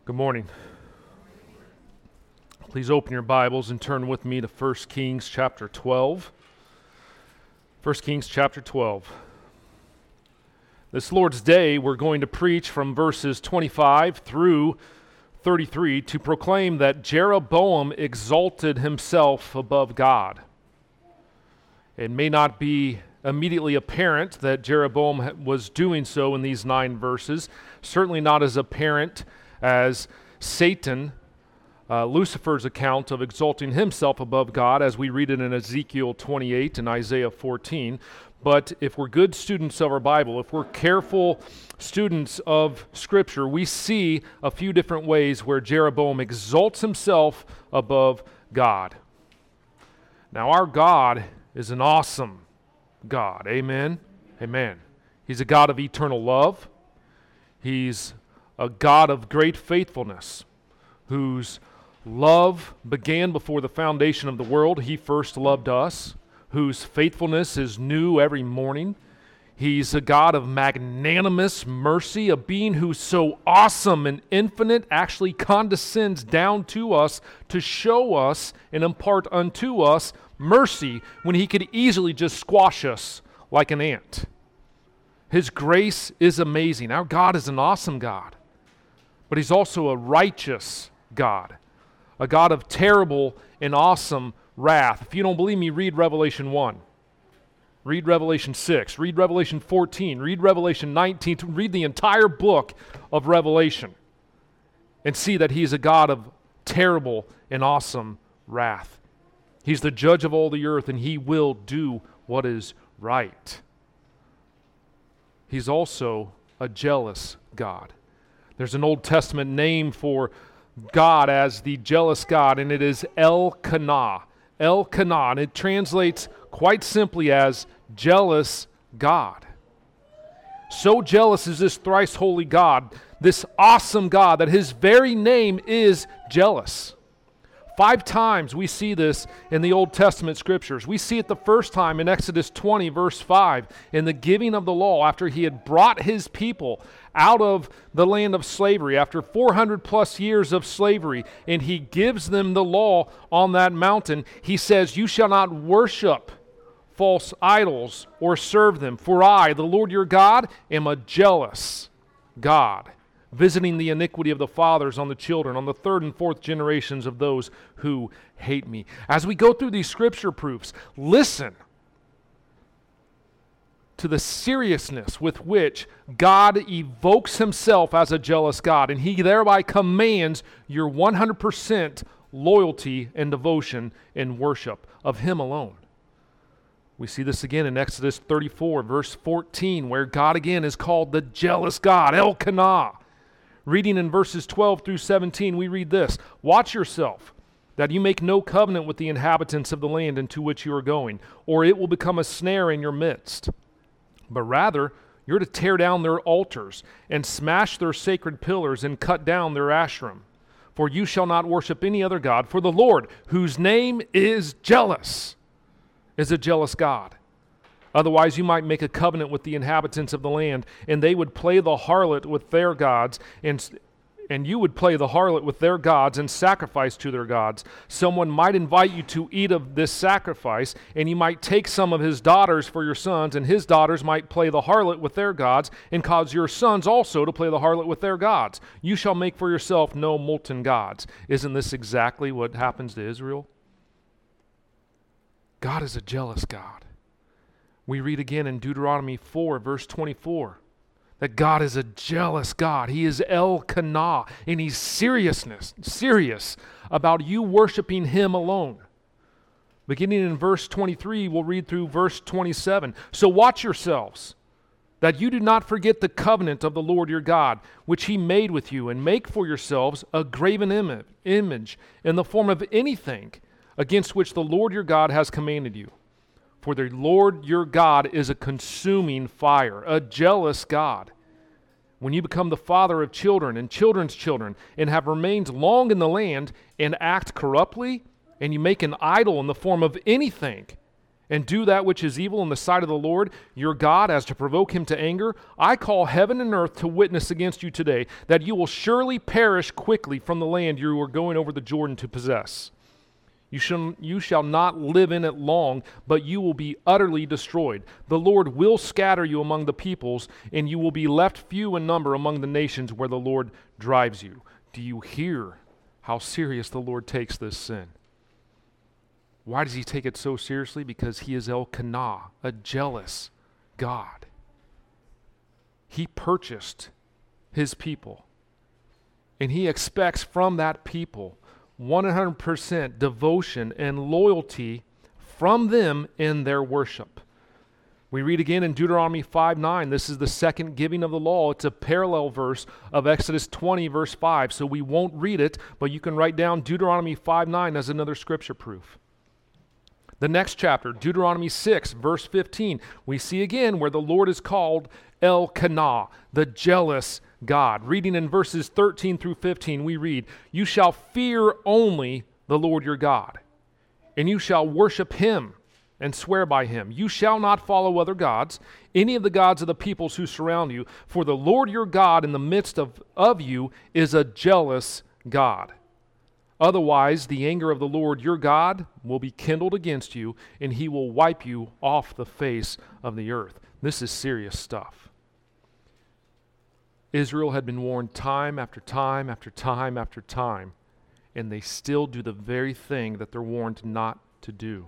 Good morning. Please open your Bibles and turn with me to 1 Kings chapter 12. 1 Kings chapter 12. This Lord's Day, we're going to preach from verses 25 through 33 to proclaim that Jeroboam exalted himself above God. It may not be immediately apparent that Jeroboam was doing so in these 9 verses, certainly not as apparent as Satan, Lucifer's account of exalting himself above God, as we read it in Ezekiel 28 and Isaiah 14. But if we're good students of our Bible, if we're careful students of Scripture, we see a few different ways where Jeroboam exalts himself above God. Now, our God is an awesome God. Amen? Amen. He's a God of eternal love. He's a God of great faithfulness, whose love began before the foundation of the world. He first loved us, whose faithfulness is new every morning. He's a God of magnanimous mercy, a being who's so awesome and infinite, actually condescends down to us to show us and impart unto us mercy when he could easily just squash us like an ant. His grace is amazing. Our God is an awesome God. But he's also a righteous God, a God of terrible and awesome wrath. If you don't believe me, read Revelation 1. Read Revelation 6. Read Revelation 14. Read Revelation 19. Read the entire book of Revelation and see that he's a God of terrible and awesome wrath. He's the judge of all the earth, and he will do what is right. He's also a jealous God. There's an Old Testament name for God as the jealous God, and it is Elkanah. Elkanah, and it translates quite simply as jealous God. So jealous is this thrice holy God, this awesome God, that his very name is jealous. 5 times we see this in the Old Testament scriptures. We see it the first time in Exodus 20, verse 5, in the giving of the law after he had brought his people out of the land of slavery after 400 plus years of slavery, and he gives them the law on that mountain. He says, "You shall not worship false idols or serve them, for I, the Lord your God, am a jealous God, visiting the iniquity of the fathers on the children, on the 3rd and 4th generations of those who hate me." As we go through these scripture proofs, listen to the seriousness with which God evokes himself as a jealous God, and he thereby commands your 100% loyalty and devotion and worship of him alone. We see this again in Exodus 34, verse 14, where God again is called the jealous God, Elkanah. Reading in verses 12 through 17, we read this: "Watch yourself, that you make no covenant with the inhabitants of the land into which you are going, or it will become a snare in your midst. But rather, you're to tear down their altars, and smash their sacred pillars, and cut down their Asherim. For you shall not worship any other God, for the Lord, whose name is jealous, is a jealous God. Otherwise, you might make a covenant with the inhabitants of the land, and they would play the harlot with their gods, and you would play the harlot with their gods and sacrifice to their gods. Someone might invite you to eat of this sacrifice, and you might take some of his daughters for your sons, and his daughters might play the harlot with their gods, and cause your sons also to play the harlot with their gods. You shall make for yourself no molten gods." Isn't this exactly what happens to Israel? God is a jealous God. We read again in Deuteronomy 4, verse 24, that God is a jealous God. He is Elkanah, and he's serious about you worshiping him alone. Beginning in verse 23, we'll read through verse 27. "So watch yourselves, that you do not forget the covenant of the Lord your God, which he made with you, and make for yourselves a graven image in the form of anything against which the Lord your God has commanded you. For the Lord your God is a consuming fire, a jealous God. When you become the father of children and children's children, and have remained long in the land, and act corruptly, and you make an idol in the form of anything, and do that which is evil in the sight of the Lord your God, as to provoke him to anger, I call heaven and earth to witness against you today, that you will surely perish quickly from the land you are going over the Jordan to possess. You shall not live in it long, but you will be utterly destroyed. The Lord will scatter you among the peoples, and you will be left few in number among the nations where the Lord drives you. Do you hear how serious the Lord takes this sin? Why does he take it so seriously? Because he is Elkanah, a jealous God. He purchased his people, and he expects from that people 100% devotion and loyalty from them in their worship. We read again in Deuteronomy 5:9. This is the second giving of the law. It's a parallel verse of Exodus 20, verse 5. So we won't read it, but you can write down Deuteronomy 5:9 as another scripture proof. The next chapter, Deuteronomy 6, verse 15, we see again where the Lord is called Elkanah, the jealous God. Reading in verses 13 through 15, we read, "You shall fear only the Lord your God, and you shall worship him and swear by him. You shall not follow other gods, any of the gods of the peoples who surround you, for the Lord your God in the midst of you is a jealous God. Otherwise, the anger of the Lord your God will be kindled against you, and he will wipe you off the face of the earth." This is serious stuff. Israel had been warned time after time after time after time, and they still do the very thing that they're warned not to do.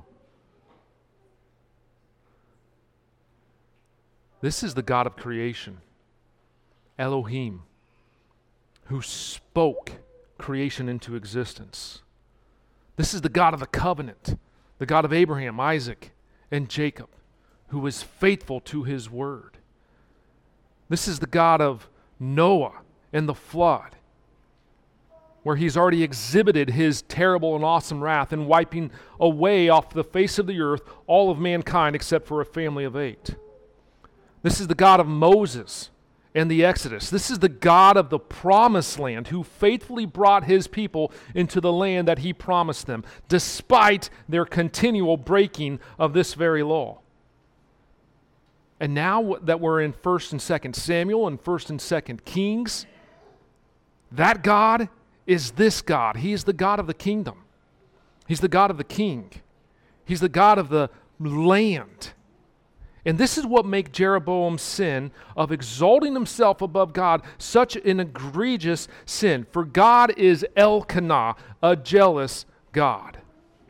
This is the God of creation, Elohim, who spoke creation into existence. This is the God of the covenant, the God of Abraham, Isaac, and Jacob, who is faithful to his word. This is the God of Noah and the flood, where he's already exhibited his terrible and awesome wrath in wiping away off the face of the earth all of mankind except for a family of 8. This is the God of Moses and the Exodus. This is the God of the promised land, who faithfully brought his people into the land that he promised them, despite their continual breaking of this very law. And now that we're in 1st and 2nd Samuel and 1st and 2nd Kings, that God is this God. He is the God of the kingdom. He's the God of the king. He's the God of the land. And this is what makes Jeroboam's sin of exalting himself above God such an egregious sin. For God is Elkanah, a jealous God.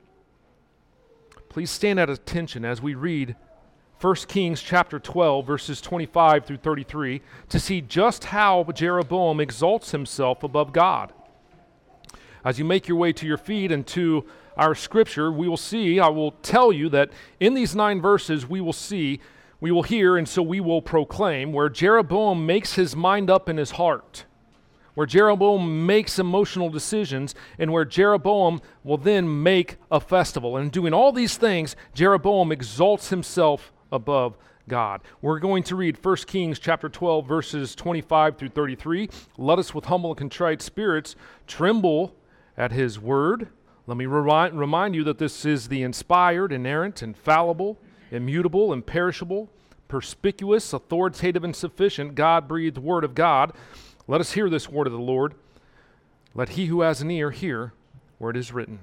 Please stand at attention as we read 1 Kings chapter 12, verses 25 through 33, to see just how Jeroboam exalts himself above God. As you make your way to your feet and to our scripture, I will tell you that in these 9 verses we will hear, and so we will proclaim, where Jeroboam makes his mind up in his heart, where Jeroboam makes emotional decisions, and where Jeroboam will then make a festival. And doing all these things, Jeroboam exalts himself above God. We're going to read 1 Kings chapter 12, verses 25 through 33. Let us with humble and contrite spirits tremble at his word. Let me remind you that this is the inspired, inerrant, infallible, immutable, imperishable, perspicuous, authoritative, and sufficient God-breathed word of God. Let us hear this word of the Lord. Let he who has an ear hear where it is written.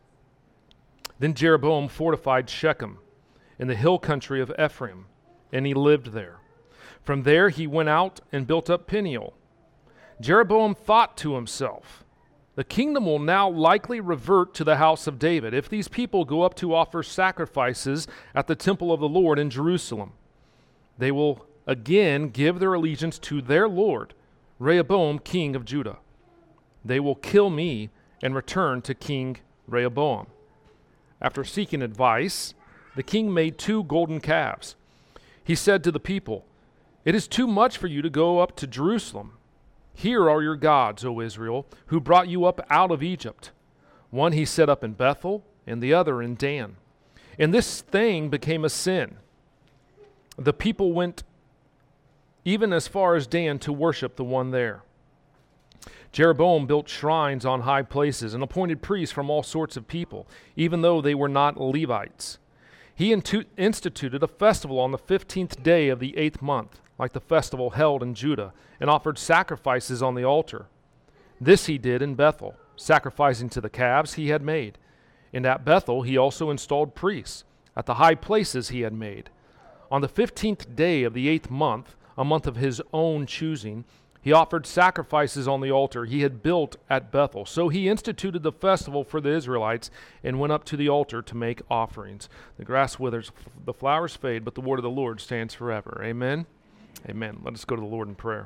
Then Jeroboam fortified Shechem in the hill country of Ephraim, and he lived there. From there he went out and built up Peniel. Jeroboam thought to himself, the kingdom will now likely revert to the house of David if these people go up to offer sacrifices at the temple of the Lord in Jerusalem. They will again give their allegiance to their Lord, Rehoboam, king of Judah. They will kill me and return to King Rehoboam. After seeking advice, the king made 2 golden calves. He said to the people, "It is too much for you to go up to Jerusalem. Here are your gods, O Israel, who brought you up out of Egypt. One he set up in Bethel, and the other in Dan." And this thing became a sin. The people went even as far as Dan to worship the one there. Jeroboam built shrines on high places and appointed priests from all sorts of people, even though they were not Levites. He instituted a festival on the 15th day of the 8th month, like the festival held in Judah, and offered sacrifices on the altar. This he did in Bethel, sacrificing to the calves he had made. And at Bethel he also installed priests, at the high places he had made. On the 15th day of the 8th month, a month of his own choosing, he offered sacrifices on the altar he had built at Bethel. So he instituted the festival for the Israelites and went up to the altar to make offerings. The grass withers, the flowers fade, but the word of the Lord stands forever. Amen? Amen. Let us go to the Lord in prayer.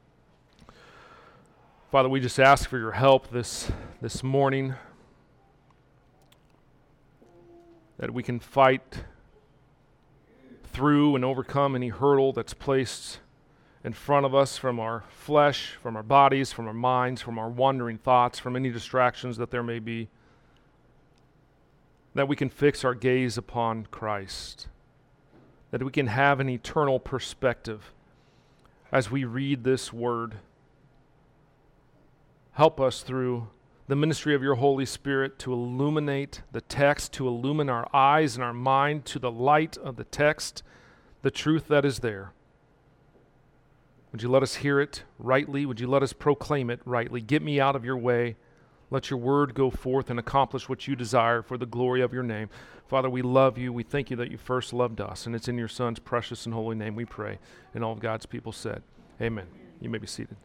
Father, we just ask for your help this morning, that we can fight through and overcome any hurdle that's placed in front of us from our flesh, from our bodies, from our minds, from our wandering thoughts, from any distractions that there may be, that we can fix our gaze upon Christ, that we can have an eternal perspective as we read this word. Help us through the ministry of your Holy Spirit to illuminate the text, to illumine our eyes and our mind to the light of the text, the truth that is there. Would you let us hear it rightly? Would you let us proclaim it rightly? Get me out of your way. Let your word go forth and accomplish what you desire for the glory of your name. Father, we love you. We thank you that you first loved us, and it's in your Son's precious and holy name we pray. And all of God's people said, amen. You may be seated.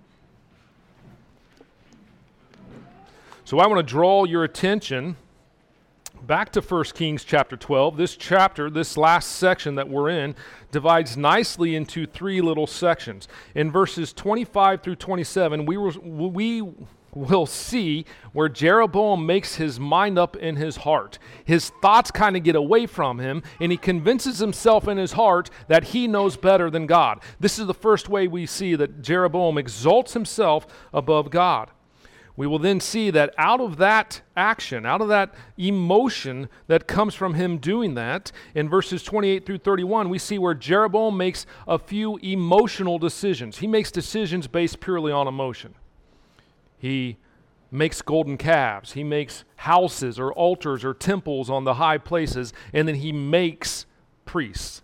So I want to draw your attention back to 1 Kings chapter 12. This chapter, this last section that we're in, divides nicely into three little sections. In verses 25 through 27, we will see where Jeroboam makes his mind up in his heart. His thoughts kind of get away from him, and he convinces himself in his heart that he knows better than God. This is the first way we see that Jeroboam exalts himself above God. We will then see that out of that action, out of that emotion that comes from him doing that, in verses 28 through 31, we see where Jeroboam makes a few emotional decisions. He makes decisions based purely on emotion. He makes golden calves. He makes houses or altars or temples on the high places, and then he makes priests.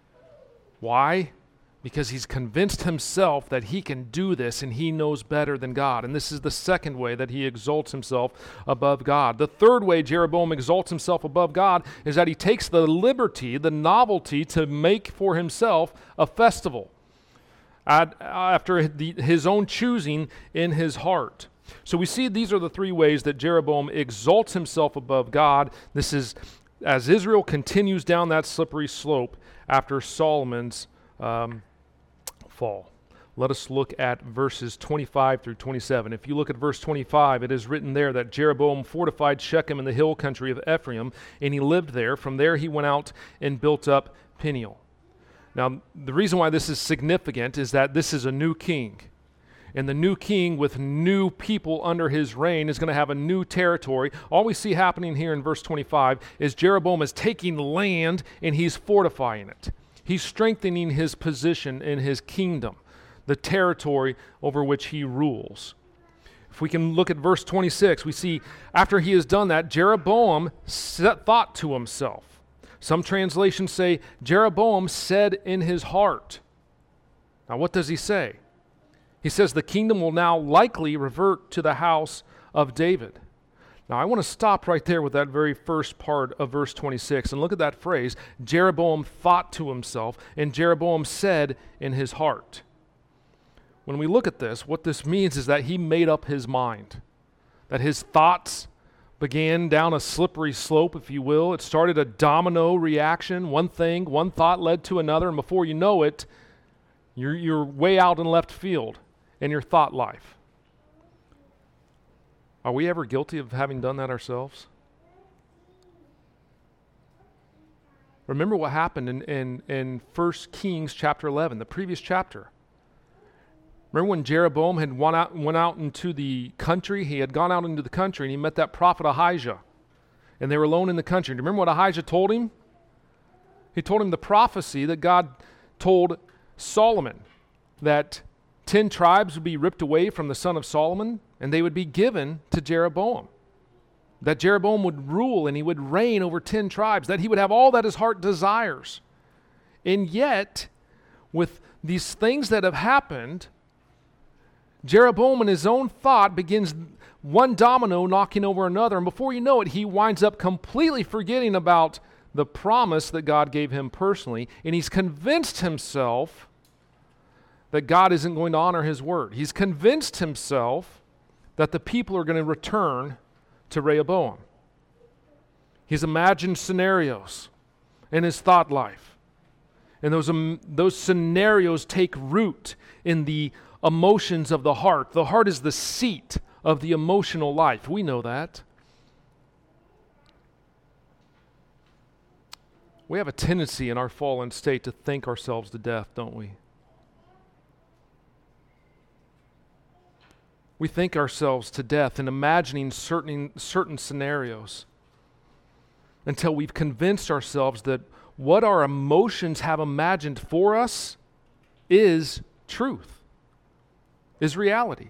Why? Because he's convinced himself that he can do this and he knows better than God. And this is the second way that he exalts himself above God. The third way Jeroboam exalts himself above God is that he takes the liberty, the novelty, to make for himself a festival after his own choosing in his heart. So we see these are the three ways that Jeroboam exalts himself above God. This is as Israel continues down that slippery slope after Solomon's fall. Let us look at verses 25 through 27. If you look at verse 25, it is written there that Jeroboam fortified Shechem in the hill country of Ephraim, and he lived there. From there he went out and built up Peniel. Now, the reason why this is significant is that this is a new king. And the new king with new people under his reign is going to have a new territory. All we see happening here in verse 25 is Jeroboam is taking land and he's fortifying it. He's strengthening his position in his kingdom, the territory over which he rules. If we can look at verse 26, we see after he has done that, Jeroboam thought to himself. Some translations say Jeroboam said in his heart. Now what does he say? He says the kingdom will now likely revert to the house of David. Now, I want to stop right there with that very first part of verse 26 and look at that phrase, Jeroboam thought to himself, and Jeroboam said in his heart. When we look at this, what this means is that he made up his mind, that his thoughts began down a slippery slope, if you will. It started a domino reaction. One thought led to another, and before you know it, you're way out in left field in your thought life. Are we ever guilty of having done that ourselves? Remember what happened in 1 Kings chapter 11, the previous chapter. Remember when Jeroboam had went out into the country? He had gone out into the country and he met that prophet Ahijah. And they were alone in the country. Do you remember what Ahijah told him? He told him the prophecy that God told Solomon, that 10 tribes would be ripped away from the son of Solomon and they would be given to Jeroboam. that Jeroboam would rule and he would reign over 10 tribes, that he would have all that his heart desires. And yet, with these things that have happened, Jeroboam in his own thought begins one domino knocking over another, and before you know it, he winds up completely forgetting about the promise that God gave him personally, and he's convinced himself that God isn't going to honor his word. He's convinced himself that the people are going to return to Rehoboam. He's imagined scenarios in his thought life. And those scenarios take root in the emotions of the heart. The heart is the seat of the emotional life. We know that. We have a tendency in our fallen state to think ourselves to death, don't we? We think ourselves to death in imagining certain scenarios until we've convinced ourselves that what our emotions have imagined for us is truth, is reality.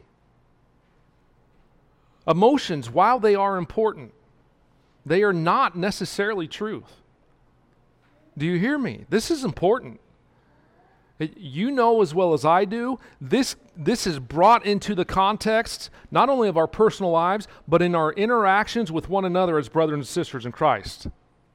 Emotions, while they are important, they are not necessarily truth. Do you hear me? This is important. You know as well as I do, this is brought into the context not only of our personal lives, but in our interactions with one another as brothers and sisters in Christ.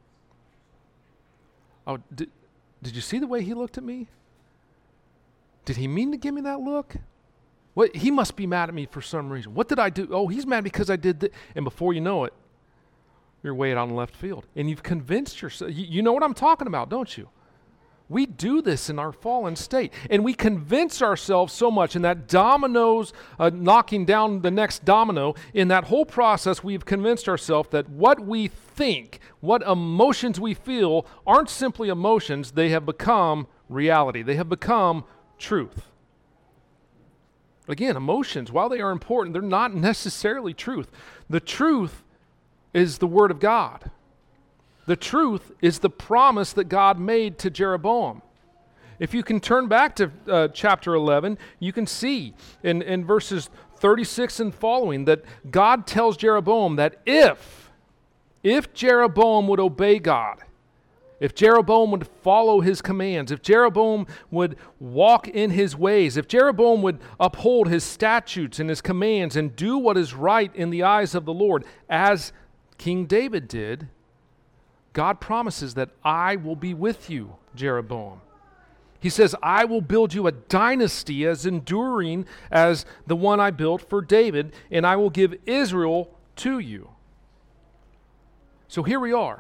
Oh, did you see the way he looked at me? Did he mean to give me that look? What, he must be mad at me for some reason. What did I do? Oh, he's mad because I did this. And before you know it, you're way out on left field. And you've convinced yourself. You know what I'm talking about, don't you? We do this in our fallen state, and we convince ourselves so much, and that dominoes knocking down the next domino, in that whole process we've convinced ourselves that what we think, what emotions we feel aren't simply emotions, they have become reality. They have become truth. Again, emotions, while they are important, they're not necessarily truth. The truth is the Word of God. The truth is the promise that God made to Jeroboam. If you can turn back to chapter 11, you can see in verses 36 and following that God tells Jeroboam that if Jeroboam would obey God, if Jeroboam would follow his commands, if Jeroboam would walk in his ways, if Jeroboam would uphold his statutes and his commands and do what is right in the eyes of the Lord, as King David did, God promises that I will be with you, Jeroboam. He says, I will build you a dynasty as enduring as the one I built for David, and I will give Israel to you. So here we are.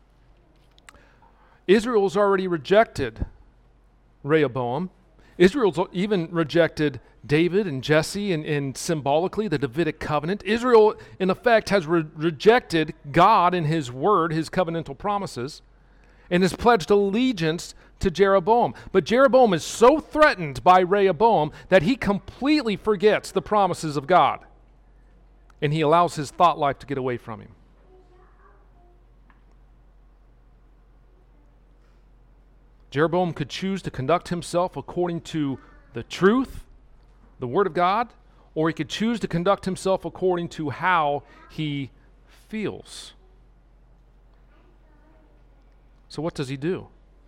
Israel's already rejected Rehoboam. Israel's even rejected David and Jesse and symbolically the Davidic covenant. Israel, in effect, has rejected God and his word, his covenantal promises, and has pledged allegiance to Jeroboam. But Jeroboam is so threatened by Rehoboam that he completely forgets the promises of God, and he allows his thought life to get away from him. Jeroboam could choose to conduct himself according to the truth, the Word of God, or he could choose to conduct himself according to how he feels. So what does he do?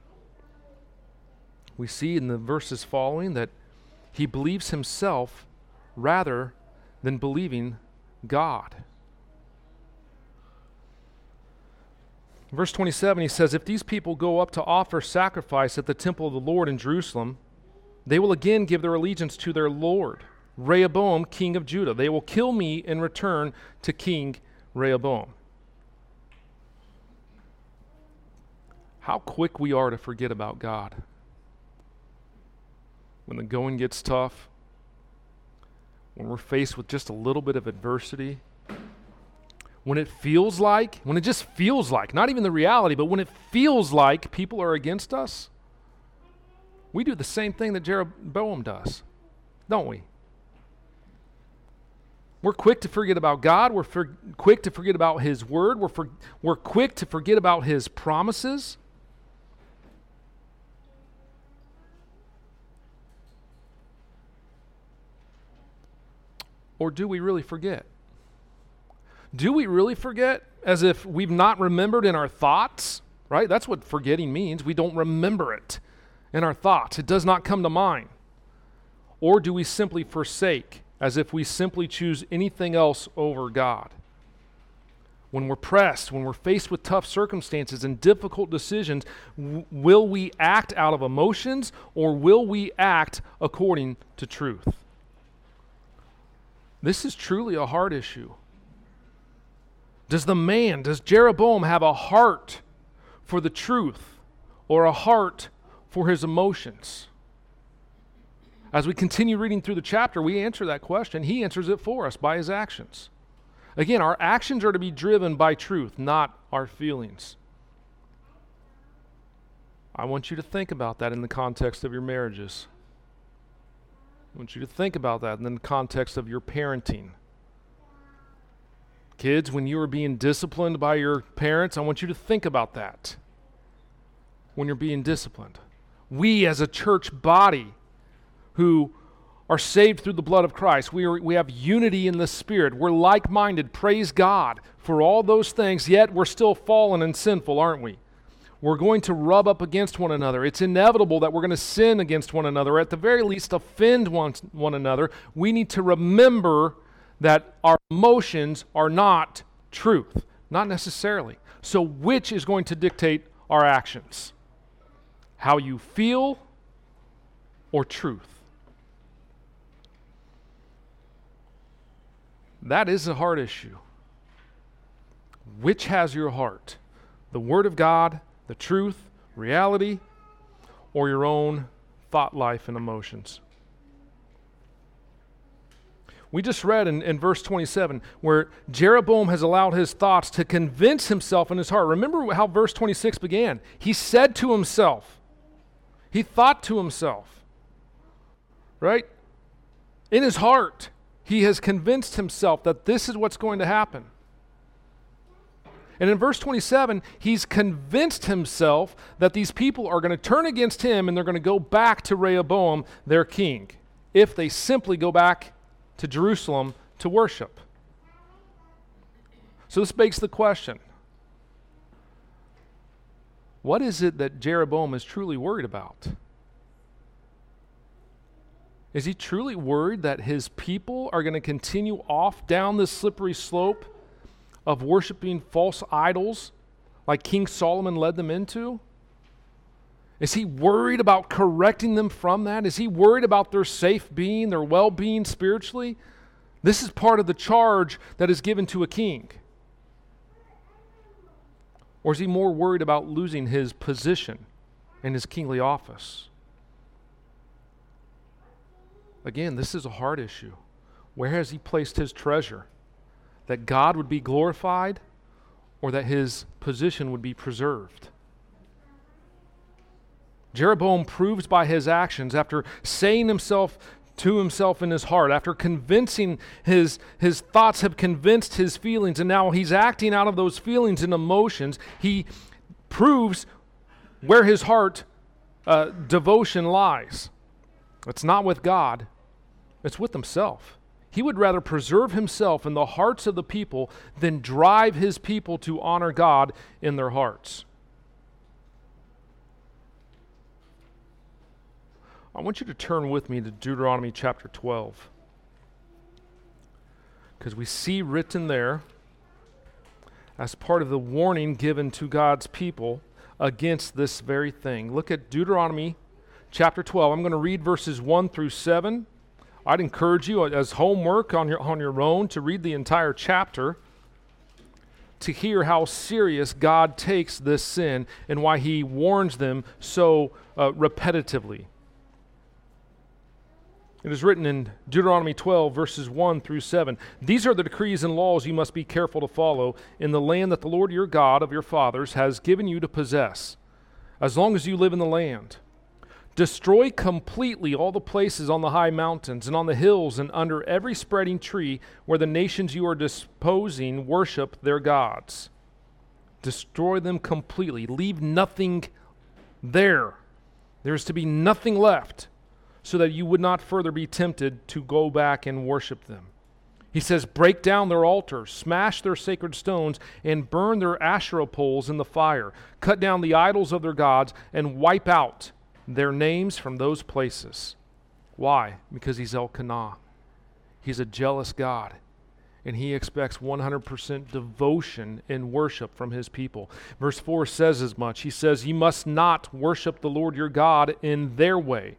We see in the verses following that he believes himself rather than believing God. Verse 27, he says, if these people go up to offer sacrifice at the temple of the Lord in Jerusalem, they will again give their allegiance to their Lord, Rehoboam, king of Judah. They will kill me in return to King Rehoboam. How quick we are to forget about God. When the going gets tough, when we're faced with just a little bit of adversity, when it just feels like, not even the reality, but when it feels like people are against us, we do the same thing that Jeroboam does, don't we? We're quick to forget about God. We're quick to forget about his word. We're quick to forget about his promises. Or do we really forget? Do we really forget as if we've not remembered in our thoughts? Right? That's what forgetting means. We don't remember it in our thoughts. It does not come to mind. Or do we simply forsake as if we simply choose anything else over God? When we're pressed, when we're faced with tough circumstances and difficult decisions, will we act out of emotions or will we act according to truth? This is truly a heart issue. Does Jeroboam have a heart for the truth or a heart for his emotions? As we continue reading through the chapter, we answer that question. He answers it for us by his actions. Again, our actions are to be driven by truth, not our feelings. I want you to think about that in the context of your marriages. I want you to think about that in the context of your parenting. Kids, when you are being disciplined by your parents, I want you to think about that when you're being disciplined. We as a church body who are saved through the blood of Christ. We have unity in the Spirit. We're like-minded. Praise God for all those things, yet we're still fallen and sinful, aren't we? We're going to rub up against one another. It's inevitable that we're going to sin against one another, or at the very least offend one another. We need to remember that our emotions are not truth, not necessarily. So which is going to dictate our actions? How you feel or truth? That is a heart issue. Which has your heart? The Word of God, the truth, reality, or your own thought life and emotions? We just read in verse 27 where Jeroboam has allowed his thoughts to convince himself in his heart. Remember how verse 26 began. He said to himself, he thought to himself, right? In his heart, he has convinced himself that this is what's going to happen. And in verse 27, he's convinced himself that these people are going to turn against him and they're going to go back to Rehoboam, their king, if they simply go back to Jerusalem to worship. So this begs the question, what is it that Jeroboam is truly worried about? Is he truly worried that his people are going to continue off down this slippery slope of worshiping false idols like King Solomon led them into? Is he worried about correcting them from that? Is he worried about their safe being, their well-being spiritually? This is part of the charge that is given to a king. Or is he more worried about losing his position in his kingly office? Again, this is a heart issue. Where has he placed his treasure? That God would be glorified or that his position would be preserved? Jeroboam proves by his actions, after saying to himself in his heart, after convincing his thoughts have convinced his feelings, and now he's acting out of those feelings and emotions, he proves where his heart devotion lies. It's not with God, it's with himself. He would rather preserve himself in the hearts of the people than drive his people to honor God in their hearts. I want you to turn with me to Deuteronomy chapter 12, because we see written there, as part of the warning given to God's people against this very thing. Look at Deuteronomy chapter 12. I'm going to read verses 1 through 7. I'd encourage you as homework on your own to read the entire chapter to hear how serious God takes this sin and why he warns them so repetitively. It is written in Deuteronomy 12, verses 1 through 7. These are the decrees and laws you must be careful to follow in the land that the Lord your God of your fathers has given you to possess, as long as you live in the land. Destroy completely all the places on the high mountains and on the hills and under every spreading tree where the nations you are disposing worship their gods. Destroy them completely. Leave nothing there. There is to be nothing left, so that you would not further be tempted to go back and worship them. He says, break down their altars, smash their sacred stones, and burn their Asherah poles in the fire. Cut down the idols of their gods and wipe out their names from those places. Why? Because he's Elkanah. He's a jealous God, and he expects 100% devotion and worship from his people. Verse 4 says as much. He says, you must not worship the Lord your God in their way,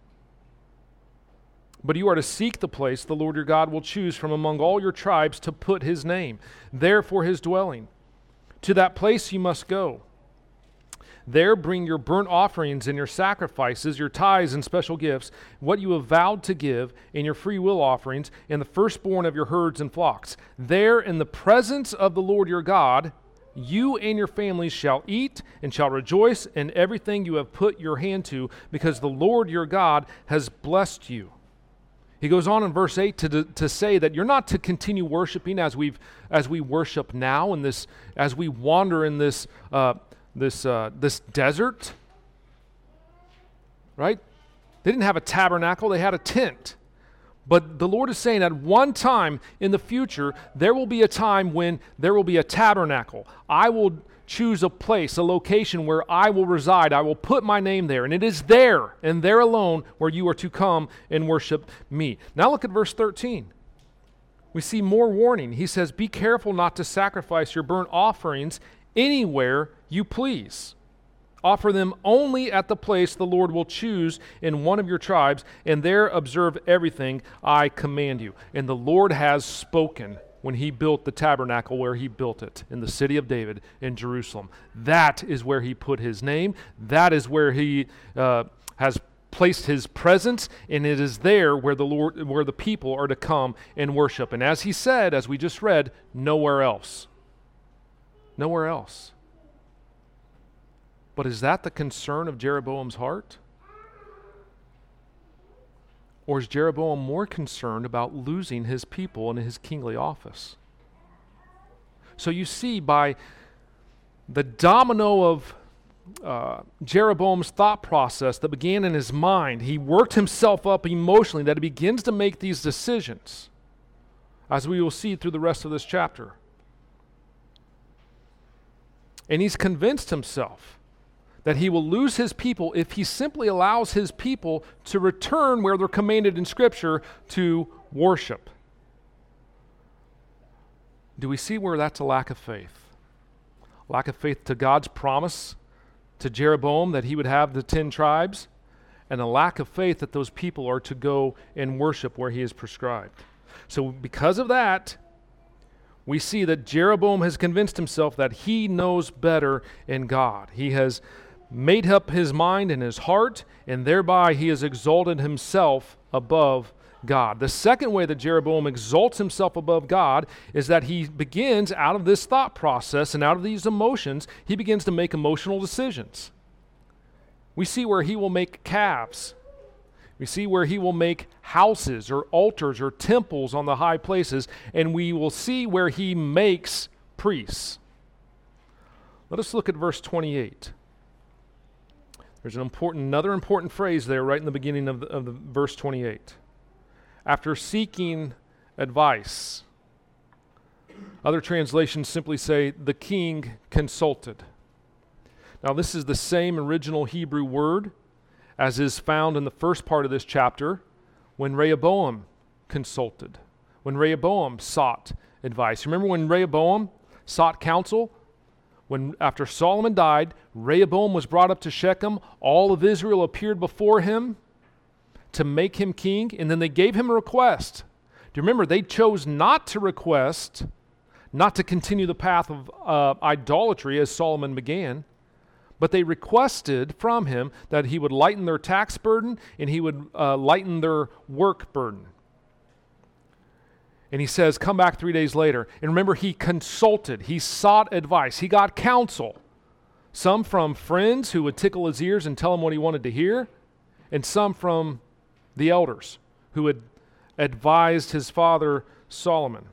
but you are to seek the place the Lord your God will choose from among all your tribes to put his name, there for his dwelling. To that place you must go. There bring your burnt offerings and your sacrifices, your tithes and special gifts, what you have vowed to give, and your free will offerings, and the firstborn of your herds and flocks. There in the presence of the Lord your God, you and your families shall eat and shall rejoice in everything you have put your hand to, because the Lord your God has blessed you. He goes on in verse 8 to say that you're not to continue worshiping as we worship now, in this, as we wander in this desert, right? They didn't have a tabernacle, they had a tent. But the Lord is saying at one time in the future, there will be a time when there will be a tabernacle. I will choose a place, a location where I will reside. I will put my name there. And it is there and there alone where you are to come and worship me. Now look at verse 13. We see more warning. He says, be careful not to sacrifice your burnt offerings anywhere you please. Offer them only at the place the Lord will choose in one of your tribes, and there observe everything I command you. And the Lord has spoken when he built the tabernacle where he built it, in the city of David in Jerusalem. That is where he put his name. That is where he has placed his presence, and it is there where the people are to come and worship. And as he said, as we just read, nowhere else. Nowhere else. But is that the concern of Jeroboam's heart? Or is Jeroboam more concerned about losing his people and his kingly office? So you see, by the domino of Jeroboam's thought process that began in his mind, he worked himself up emotionally, that he begins to make these decisions, as we will see through the rest of this chapter. And he's convinced himself that he will lose his people if he simply allows his people to return where they're commanded in Scripture to worship. Do we see where that's a lack of faith? Lack of faith to God's promise to Jeroboam that he would have the 10 tribes, and a lack of faith that those people are to go and worship where he has prescribed. So because of that, we see that Jeroboam has convinced himself that he knows better in God. He has made up his mind and his heart, and thereby he has exalted himself above God. The second way that Jeroboam exalts himself above God is that he begins, out of this thought process and out of these emotions, he begins to make emotional decisions. We see where he will make calves. We see where he will make houses or altars or temples on the high places, and we will see where he makes priests. Let us look at verse 28. There's another important phrase there right in the beginning of the verse 28. After seeking advice. Other translations simply say, the king consulted. Now this is the same original Hebrew word as is found in the first part of this chapter when Rehoboam consulted, when Rehoboam sought advice. Remember when Rehoboam sought counsel? When after Solomon died, Rehoboam was brought up to Shechem, all of Israel appeared before him to make him king, and then they gave him a request. Do you remember, they chose not to request, not to continue the path of idolatry as Solomon began, but they requested from him that he would lighten their tax burden and he would lighten their work burden. And he says, come back 3 days later. And remember, he consulted, he sought advice, he got counsel. Some from friends who would tickle his ears and tell him what he wanted to hear, and some from the elders who had advised his father Solomon.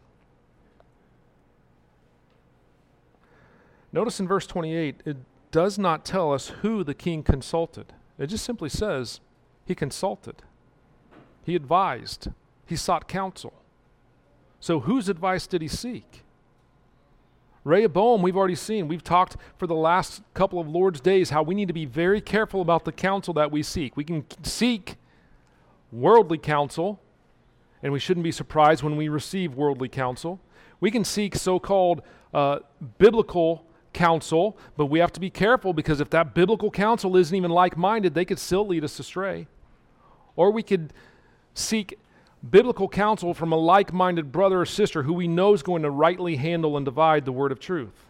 Notice in verse 28, it does not tell us who the king consulted. It just simply says he consulted. He advised. He sought counsel. So whose advice did he seek? Rehoboam, we've already seen. We've talked for the last couple of Lord's days how we need to be very careful about the counsel that we seek. We can seek worldly counsel, and we shouldn't be surprised when we receive worldly counsel. We can seek so-called biblical counsel, but we have to be careful, because if that biblical counsel isn't even like-minded, they could still lead us astray. Or we could seek biblical counsel from a like-minded brother or sister who we know is going to rightly handle and divide the word of truth.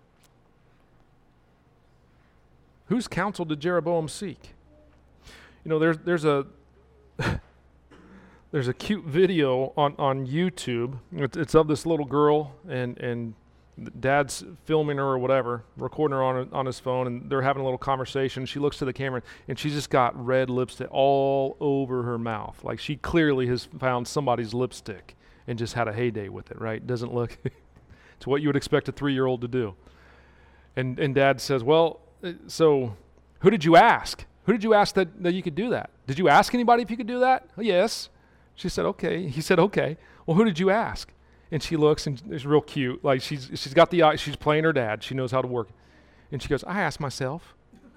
Whose counsel did Jeroboam seek? You know, there's a there's a cute video on YouTube. It's of this little girl, and dad's filming her or whatever, recording her on his phone, and they're having a little conversation. She looks to the camera, and she's just got red lipstick all over her mouth. Like, she clearly has found somebody's lipstick and just had a heyday with it, right? Doesn't look... It's what you would expect a 3-year-old to do. And dad says, well, so who did you ask? Who did you ask that you could do that? Did you ask anybody if you could do that? Oh, yes. She said, okay. He said, okay. Well, who did you ask? And she looks, and it's real cute. Like, she's got the eye. She's playing her dad. She knows how to work. And she goes, I asked myself.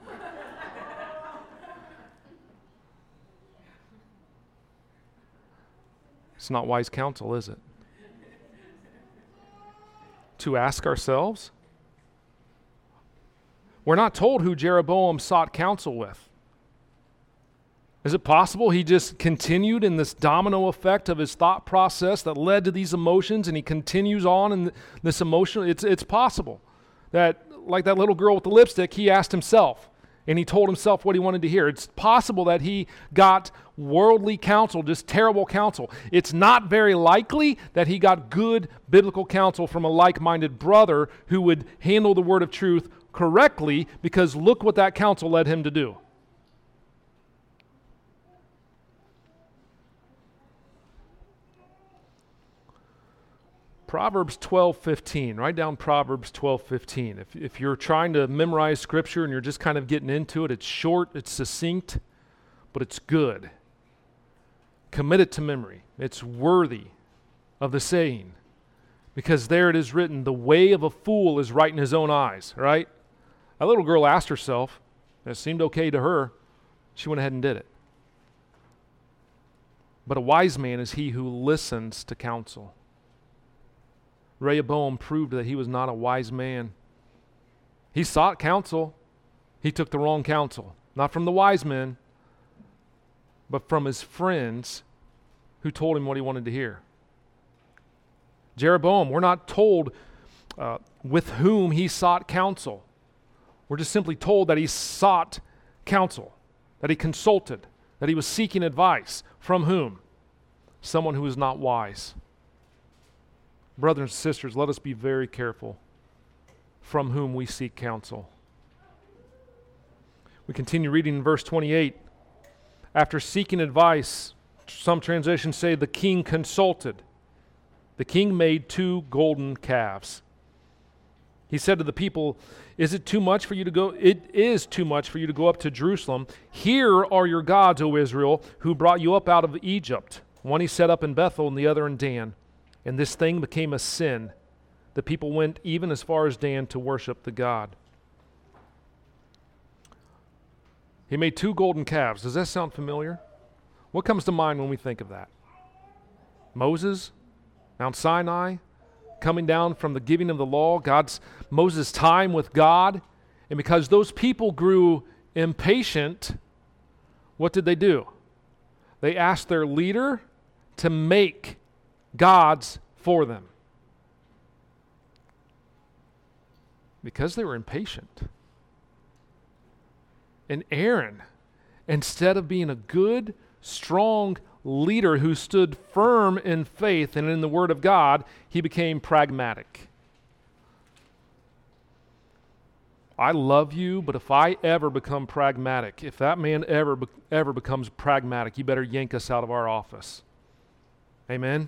It's not wise counsel, is it? To ask ourselves? We're not told who Jeroboam sought counsel with. Is it possible he just continued in this domino effect of his thought process that led to these emotions, and he continues on in this emotion? It's possible that, like that little girl with the lipstick, he asked himself, and he told himself what he wanted to hear. It's possible that he got worldly counsel, just terrible counsel. It's not very likely that he got good biblical counsel from a like-minded brother who would handle the word of truth correctly, because look what that counsel led him to do. Proverbs 12:15. Write down Proverbs 12:15. If you're trying to memorize Scripture and you're just kind of getting into it, it's short, it's succinct, but it's good. Commit it to memory. It's worthy of the saying, because there it is written, the way of a fool is right in his own eyes, right? A little girl asked herself, and it seemed okay to her. She went ahead and did it. But a wise man is he who listens to counsel. Rehoboam proved that he was not a wise man. He sought counsel. He took the wrong counsel. Not from the wise men, but from his friends who told him what he wanted to hear. Jeroboam, we're not told with whom he sought counsel. We're just simply told that he sought counsel, that he consulted, that he was seeking advice. From whom? Someone who is not wise. Brothers and sisters, let us be very careful from whom we seek counsel. We continue reading in verse 28. After seeking advice, some translations say the king consulted. The king made 2 golden calves. He said to the people, is it too much for you to go? It is too much for you to go up to Jerusalem. Here are your gods, O Israel, who brought you up out of Egypt. One he set up in Bethel and the other in Dan. And this thing became a sin. The people went even as far as Dan to worship the god. He made 2 golden calves. Does that sound familiar? What comes to mind when we think of that? Moses, Mount Sinai, coming down from the giving of the law, Moses' time with God. And because those people grew impatient, what did they do? They asked their leader to make gods for them. Because they were impatient. And Aaron, instead of being a good, strong leader who stood firm in faith and in the Word of God, he became pragmatic. I love you, but if I ever become pragmatic, if that man ever becomes pragmatic, you better yank us out of our office. Amen?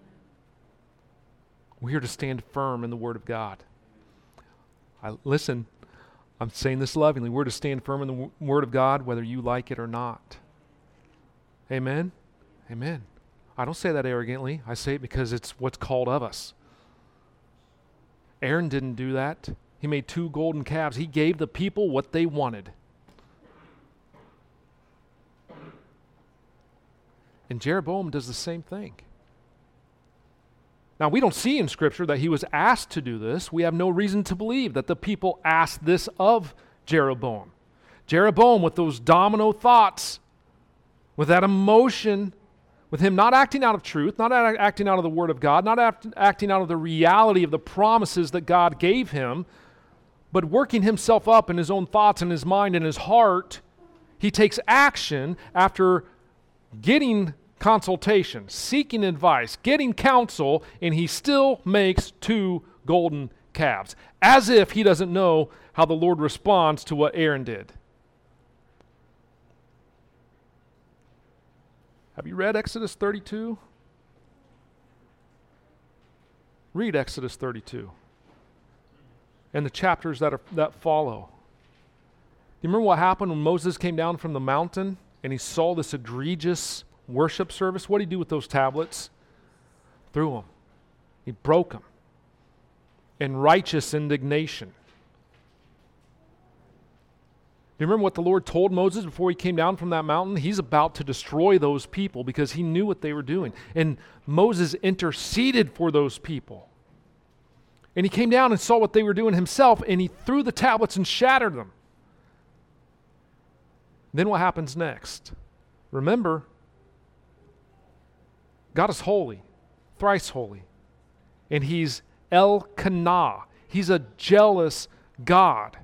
We're here to stand firm in the Word of God. Listen, I'm saying this lovingly. We're to stand firm in the Word of God, whether you like it or not. Amen? Amen. I don't say that arrogantly. I say it because it's what's called of us. Aaron didn't do that. He made 2 golden calves. He gave the people what they wanted. And Jeroboam does the same thing. Now, we don't see in Scripture that he was asked to do this. We have no reason to believe that the people asked this of Jeroboam. Jeroboam, with those domino thoughts, with that emotion, with him not acting out of truth, not acting out of the Word of God, not acting out of the reality of the promises that God gave him, but working himself up in his own thoughts and his mind and his heart, he takes action after getting consultation, seeking advice, getting counsel, and he still makes 2 golden calves, as if he doesn't know how the Lord responds to what Aaron did. Have you read Exodus 32? Read Exodus 32 and the chapters that follow. Do you remember what happened when Moses came down from the mountain and he saw this egregious worship service? What did he do with those tablets? Threw them. He broke them in righteous indignation. Do you remember what the Lord told Moses before he came down from that mountain? He's about to destroy those people because he knew what they were doing. And Moses interceded for those people. And he came down and saw what they were doing himself, and he threw the tablets and shattered them. Then what happens next? Remember, God is holy, thrice holy. And he's Elkanah. He's a jealous God.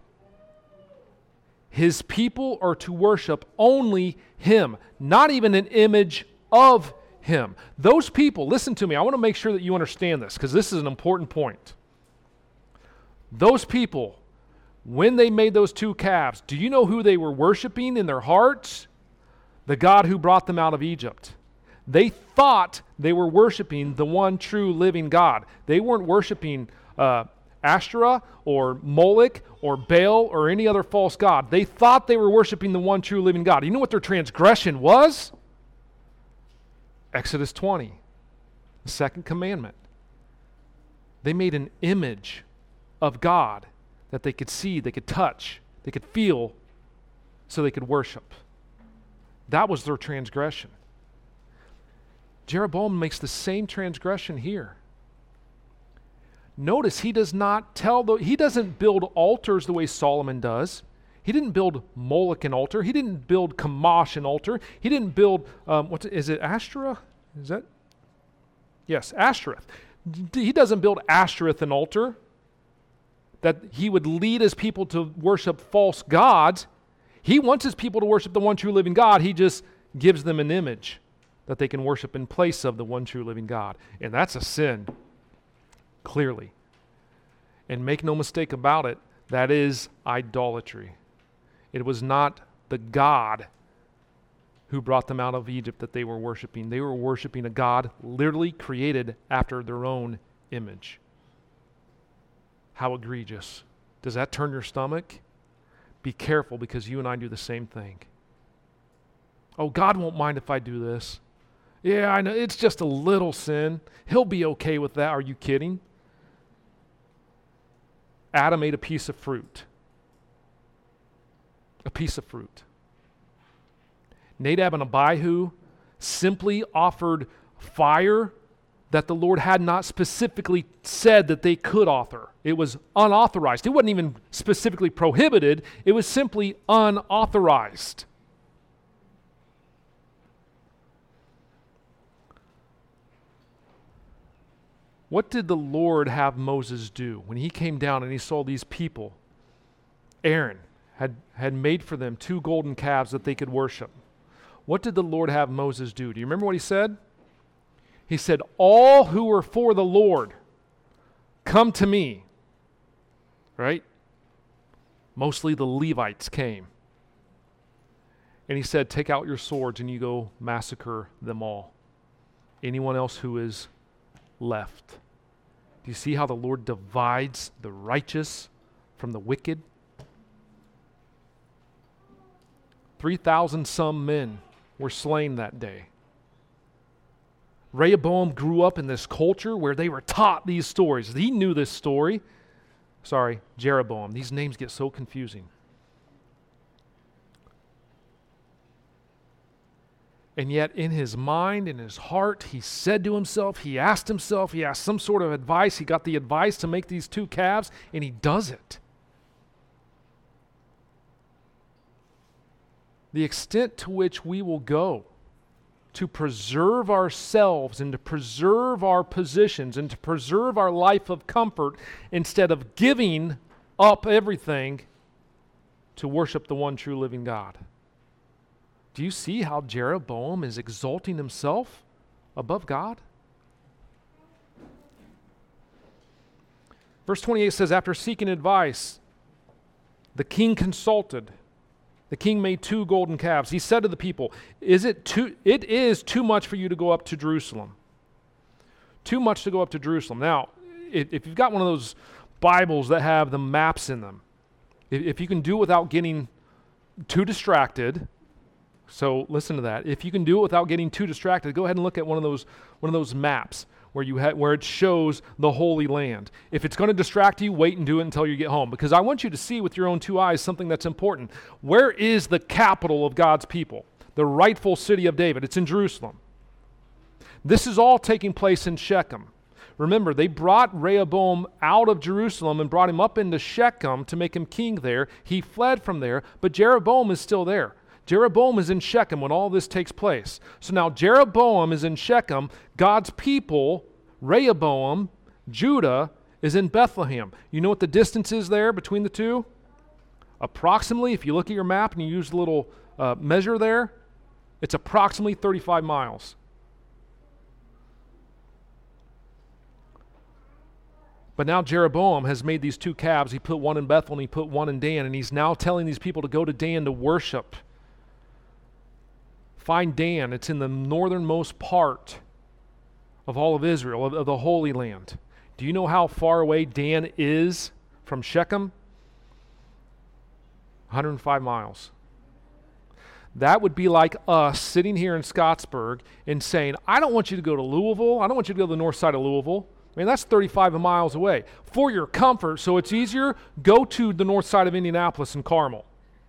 His people are to worship only him, not even an image of him. Those people, listen to me, I want to make sure that you understand this because this is an important point. Those people, when they made those 2 calves, do you know who they were worshiping in their hearts? The God who brought them out of Egypt. They thought they were worshiping the one true living God. They weren't worshiping Ashtoreth or Moloch or Baal or any other false god. They thought they were worshiping the one true living God. You know what their transgression was? Exodus 20, the 2nd commandment. They made an image of God that they could see, they could touch, they could feel, so they could worship. That was their transgression. Jeroboam makes the same transgression here. Notice he does not he doesn't build altars the way Solomon does. He didn't build Moloch an altar. He didn't build Chemosh an altar. He didn't build, is it Ashtoreth? Is that? Yes, Ashtoreth. He doesn't build Ashtoreth an altar that he would lead his people to worship false gods. He wants his people to worship the one true living God. He just gives them an image that they can worship in place of the one true living God. And that's a sin, clearly. And make no mistake about it, that is idolatry. It was not the God who brought them out of Egypt that they were worshiping. They were worshiping a God literally created after their own image. How egregious. Does that turn your stomach? Be careful because you and I do the same thing. Oh, God won't mind if I do this. Yeah, I know, it's just a little sin. He'll be okay with that. Are you kidding? Adam ate a piece of fruit. A piece of fruit. Nadab and Abihu simply offered fire that the Lord had not specifically said that they could offer. It was unauthorized. It wasn't even specifically prohibited. It was simply unauthorized. What did the Lord have Moses do when he came down and he saw these people? Aaron had made for them 2 golden calves that they could worship. What did the Lord have Moses do? Do you remember what he said? He said, all who are for the Lord, come to me. Right? Mostly the Levites came. And he said, take out your swords and you go massacre them all. Anyone else who is left. Do you see how the Lord divides the righteous from the wicked? 3,000 some men were slain that day. Rehoboam grew up in this culture where they were taught these stories. He knew this story. Sorry, Jeroboam. These names get so confusing. And yet in his mind, in his heart, he said to himself, he asked some sort of advice. He got the advice to make these 2 calves, and he does it. The extent to which we will go to preserve ourselves and to preserve our positions and to preserve our life of comfort instead of giving up everything to worship the one true living God. Do you see how Jeroboam is exalting himself above God? Verse 28 says, after seeking advice, the king consulted. The king made 2 golden calves. He said to the people, it is too much for you to go up to Jerusalem. Too much to go up to Jerusalem. Now, if you've got one of those Bibles that have the maps in them, if you can do it without getting too distracted, so listen to that. If you can do it without getting too distracted, go ahead and look at one of those maps where it shows the Holy Land. If it's going to distract you, wait and do it until you get home, because I want you to see with your own 2 eyes something that's important. Where is the capital of God's people? The rightful city of David. It's in Jerusalem. This is all taking place in Shechem. Remember, they brought Rehoboam out of Jerusalem and brought him up into Shechem to make him king there. He fled from there, but Jeroboam is still there. Jeroboam is in Shechem when all this takes place. So now Jeroboam is in Shechem. God's people, Rehoboam, Judah, is in Bethlehem. You know what the distance is there between the 2? Approximately, if you look at your map and you use the little measure there, it's approximately 35 miles. But now Jeroboam has made these 2 calves. He put one in Bethel and he put one in Dan, and he's now telling these people to go to Dan to worship. Find Dan. It's in the northernmost part of all of Israel, of the Holy Land. Do you know how far away Dan is from Shechem? 105 miles. That would be like us sitting here in Scottsburg and saying, I don't want you to go to Louisville. I don't want you to go to the north side of Louisville. I mean, that's 35 miles away. For your comfort, so it's easier, go to the north side of Indianapolis and Carmel.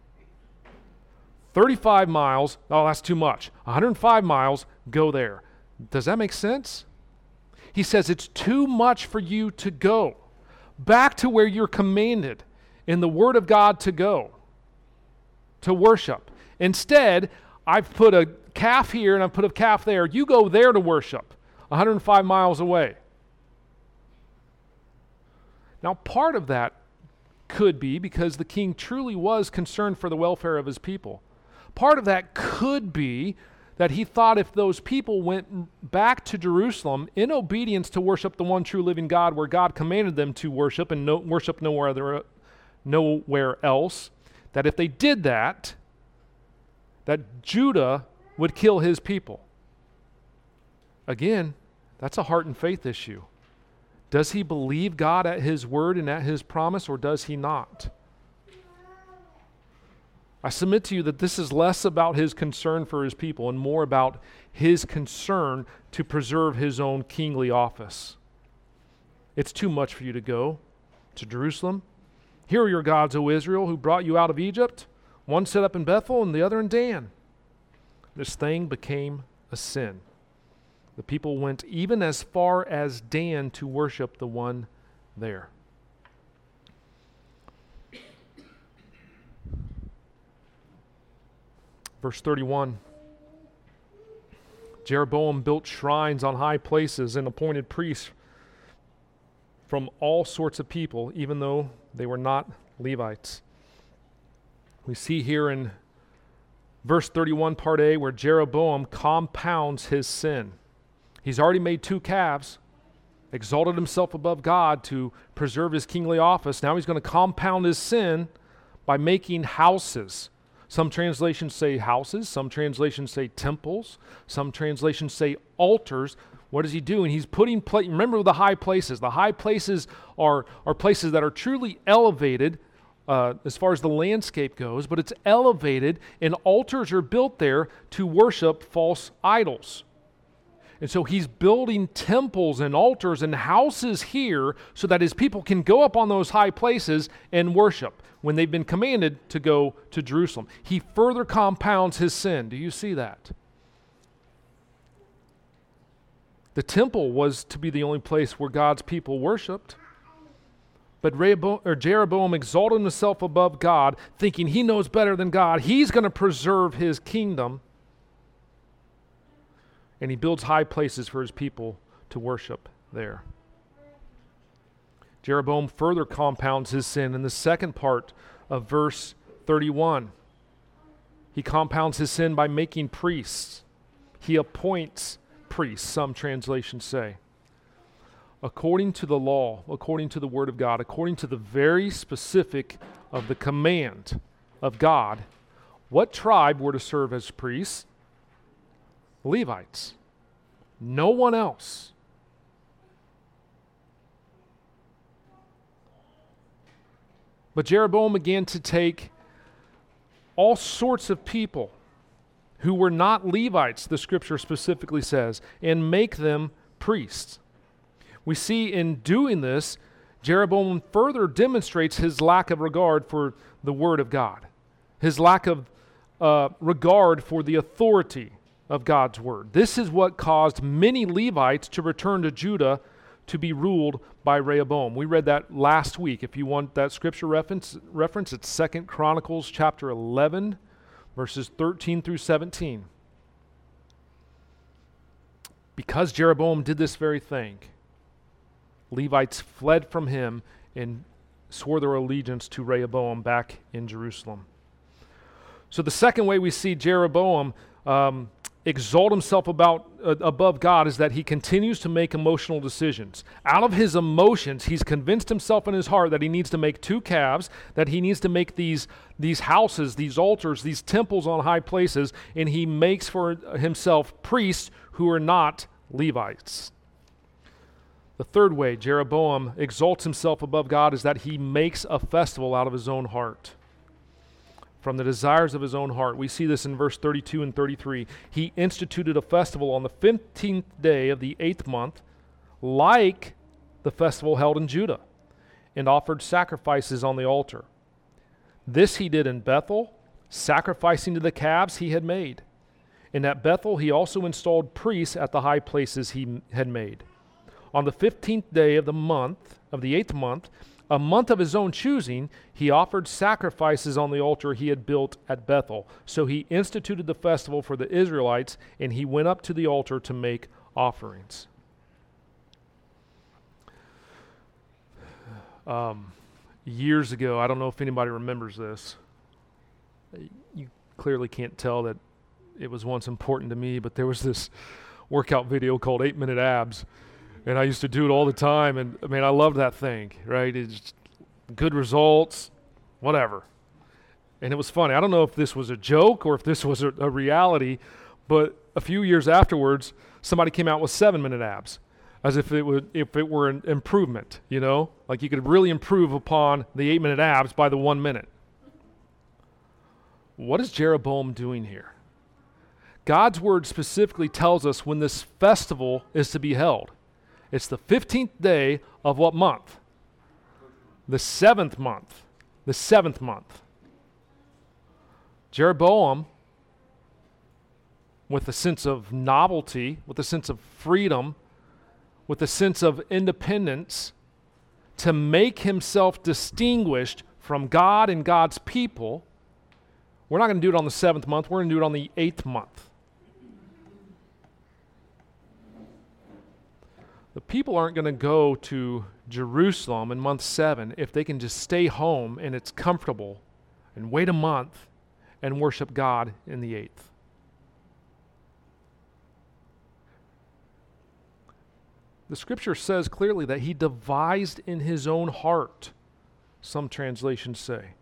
35 miles, oh, that's too much. 105 miles, go there. Does that make sense? He says it's too much for you to go back to where you're commanded in the Word of God to go, to worship. Instead, I've put a calf here and I've put a calf there. You go there to worship, 105 miles away. Now, part of that could be because the king truly was concerned for the welfare of his people. Part of that could be that he thought if those people went back to Jerusalem in obedience to worship the one true living God where God commanded them to worship and worship nowhere else, that if they did that, that Judah would kill his people. Again, that's a heart and faith issue. Does he believe God at his word and at his promise, or does he not? I submit to you that this is less about his concern for his people and more about his concern to preserve his own kingly office. It's too much for you to go to Jerusalem. Here are your gods, O Israel, who brought you out of Egypt. One set up in Bethel and the other in Dan. This thing became a sin. The people went even as far as Dan to worship the one there. Verse 31, Jeroboam built shrines on high places and appointed priests from all sorts of people, even though they were not Levites. We see here in verse 31, part A, where Jeroboam compounds his sin. He's already made 2 calves, exalted himself above God to preserve his kingly office. Now he's going to compound his sin by making houses. Some translations say houses, some translations say temples, some translations say altars. What is he doing? He's putting, remember the high places. The high places are places that are truly elevated as far as the landscape goes, but it's elevated and altars are built there to worship false idols. And so he's building temples and altars and houses here so that his people can go up on those high places and worship when they've been commanded to go to Jerusalem. He further compounds his sin. Do you see that? The temple was to be the only place where God's people worshiped. But Jeroboam exalted himself above God, thinking he knows better than God. He's going to preserve his kingdom. And he builds high places for his people to worship there. Jeroboam further compounds his sin in the second part of verse 31. He compounds his sin by making priests. He appoints priests, some translations say. According to the law, according to the word of God, according to the very specific of the command of God, what tribe were to serve as priests? Levites. No one else. But Jeroboam began to take all sorts of people who were not Levites, the scripture specifically says, and make them priests. We see in doing this, Jeroboam further demonstrates his lack of regard for the word of God, his lack of regard for the authority of God's word. This is what caused many Levites to return to Judah to be ruled by Rehoboam. We read that last week. If you want that scripture reference it's 2 Chronicles chapter 11, verses 13 through 17. Because Jeroboam did this very thing, Levites fled from him and swore their allegiance to Rehoboam back in Jerusalem. So the second way we see Jeroboam exalt himself above God is that he continues to make emotional decisions. Out of his emotions, he's convinced himself in his heart that he needs to make 2 calves, that he needs to make these houses, these altars, these temples on high places, and he makes for himself priests who are not Levites. The third way Jeroboam exalts himself above God is that he makes a festival out of his own heart. From the desires of his own heart. We see this in verse 32 and 33. He instituted a festival on the 15th day of the 8th month, like the festival held in Judah, and offered sacrifices on the altar. This he did in Bethel, sacrificing to the calves he had made. And at Bethel he also installed priests at the high places he had made. On the 15th day of the 8th month, a month of his own choosing, he offered sacrifices on the altar he had built at Bethel. So he instituted the festival for the Israelites, and he went up to the altar to make offerings. Years ago, I don't know if anybody remembers this. You clearly can't tell that it was once important to me, but there was this workout video called 8-Minute Abs. And I used to do it all the time, and I mean, I loved that thing, right? It's good results, whatever. And it was funny. I don't know if this was a joke or if this was a reality, but a few years afterwards, somebody came out with 7-minute abs, as if it were an improvement, you know? Like you could really improve upon the 8-minute abs by the 1 minute. What is Jeroboam doing here? God's word specifically tells us when this festival is to be held. It's the 15th day of what month? The 7th month. The 7th month. Jeroboam, with a sense of novelty, with a sense of freedom, with a sense of independence, to make himself distinguished from God and God's people, we're not going to do it on the 7th month, we're going to do it on the 8th month. The people aren't going to go to Jerusalem in month 7 if they can just stay home and it's comfortable and wait a month and worship God in the 8th. The scripture says clearly that he devised in his own heart, some translations say.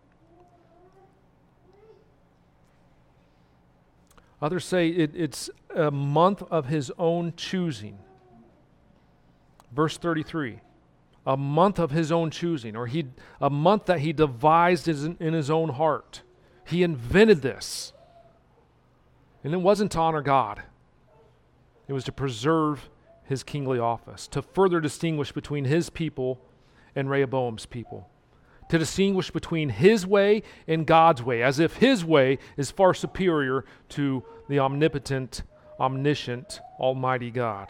Others say it's a month of his own choosing. Verse 33, a month of his own choosing, or a month that he devised in his own heart. He invented this. And it wasn't to honor God. It was to preserve his kingly office, to further distinguish between his people and Rehoboam's people, to distinguish between his way and God's way, as if his way is far superior to the omnipotent, omniscient, almighty God.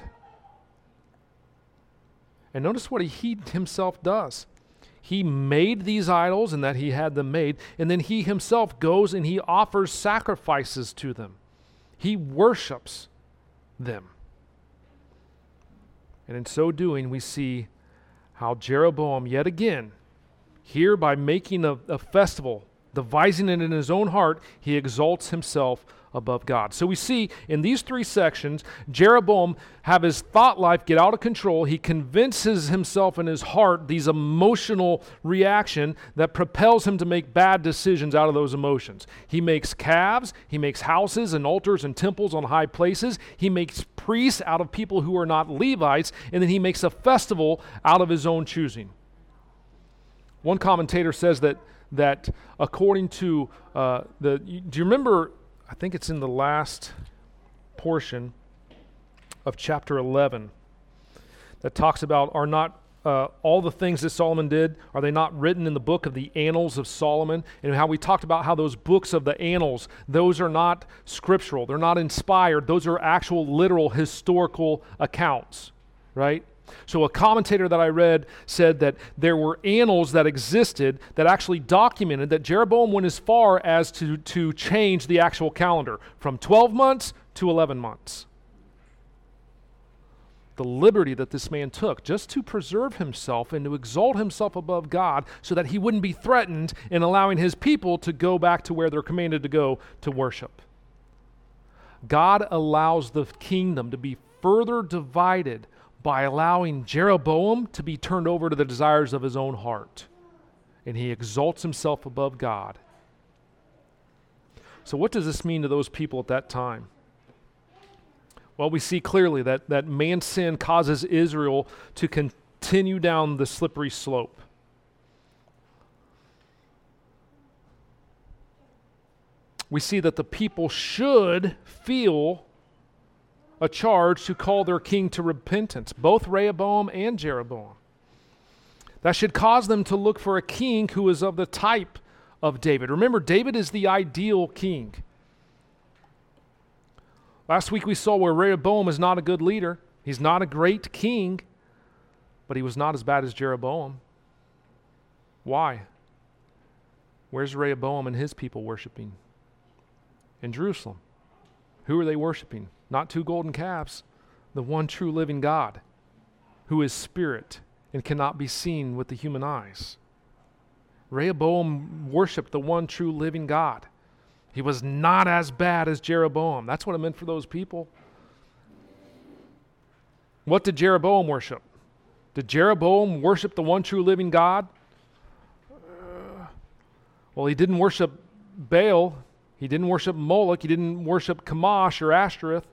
And notice what he himself does. He made these idols and that he had them made, and then he himself goes and he offers sacrifices to them. He worships them. And in so doing, we see how Jeroboam, yet again, here by making a festival, devising it in his own heart, he exalts himself above God. So we see in these three sections, Jeroboam have his thought life get out of control. He convinces himself in his heart these emotional reaction that propels him to make bad decisions out of those emotions. He makes calves, he makes houses and altars and temples on high places. He makes priests out of people who are not Levites, and then he makes a festival out of his own choosing. One commentator says that according to do you remember, I think it's in the last portion of chapter 11 that talks about, are not all the things that Solomon did, are they not written in the book of the Annals of Solomon? And how we talked about how those books of the Annals, those are not scriptural, they're not inspired, those are actual literal historical accounts, right? So a commentator that I read said that there were annals that existed that actually documented that Jeroboam went as far as to change the actual calendar from 12 months to 11 months. The liberty that this man took just to preserve himself and to exalt himself above God so that he wouldn't be threatened in allowing his people to go back to where they're commanded to go to worship. God allows the kingdom to be further divided by allowing Jeroboam to be turned over to the desires of his own heart. And he exalts himself above God. So what does this mean to those people at that time? Well, we see clearly that man's sin causes Israel to continue down the slippery slope. We see that the people should feel a charge to call their king to repentance, both Rehoboam and Jeroboam. That should cause them to look for a king who is of the type of David. Remember, David is the ideal king. Last week we saw where Rehoboam is not a good leader. He's not a great king, but he was not as bad as Jeroboam. Why? Where's Rehoboam and his people worshiping? In Jerusalem. Who are they worshiping? Not two golden calves, the one true living God, who is spirit and cannot be seen with the human eyes. Rehoboam worshiped the one true living God. He was not as bad as Jeroboam. That's what it meant for those people. What did Jeroboam worship? Did Jeroboam worship the one true living God? Well, he didn't worship Baal. He didn't worship Moloch. He didn't worship Chemosh or Ashtoreth.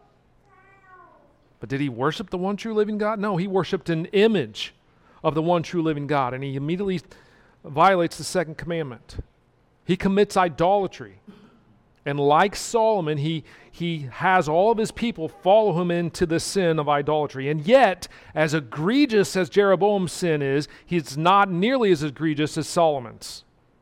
But did he worship the one true living God? No, he worshiped an image of the one true living God, and he immediately violates the second commandment. He commits idolatry. And like Solomon, he has all of his people follow him into the sin of idolatry. And yet, as egregious as Jeroboam's sin is, he's not nearly as egregious as Solomon's.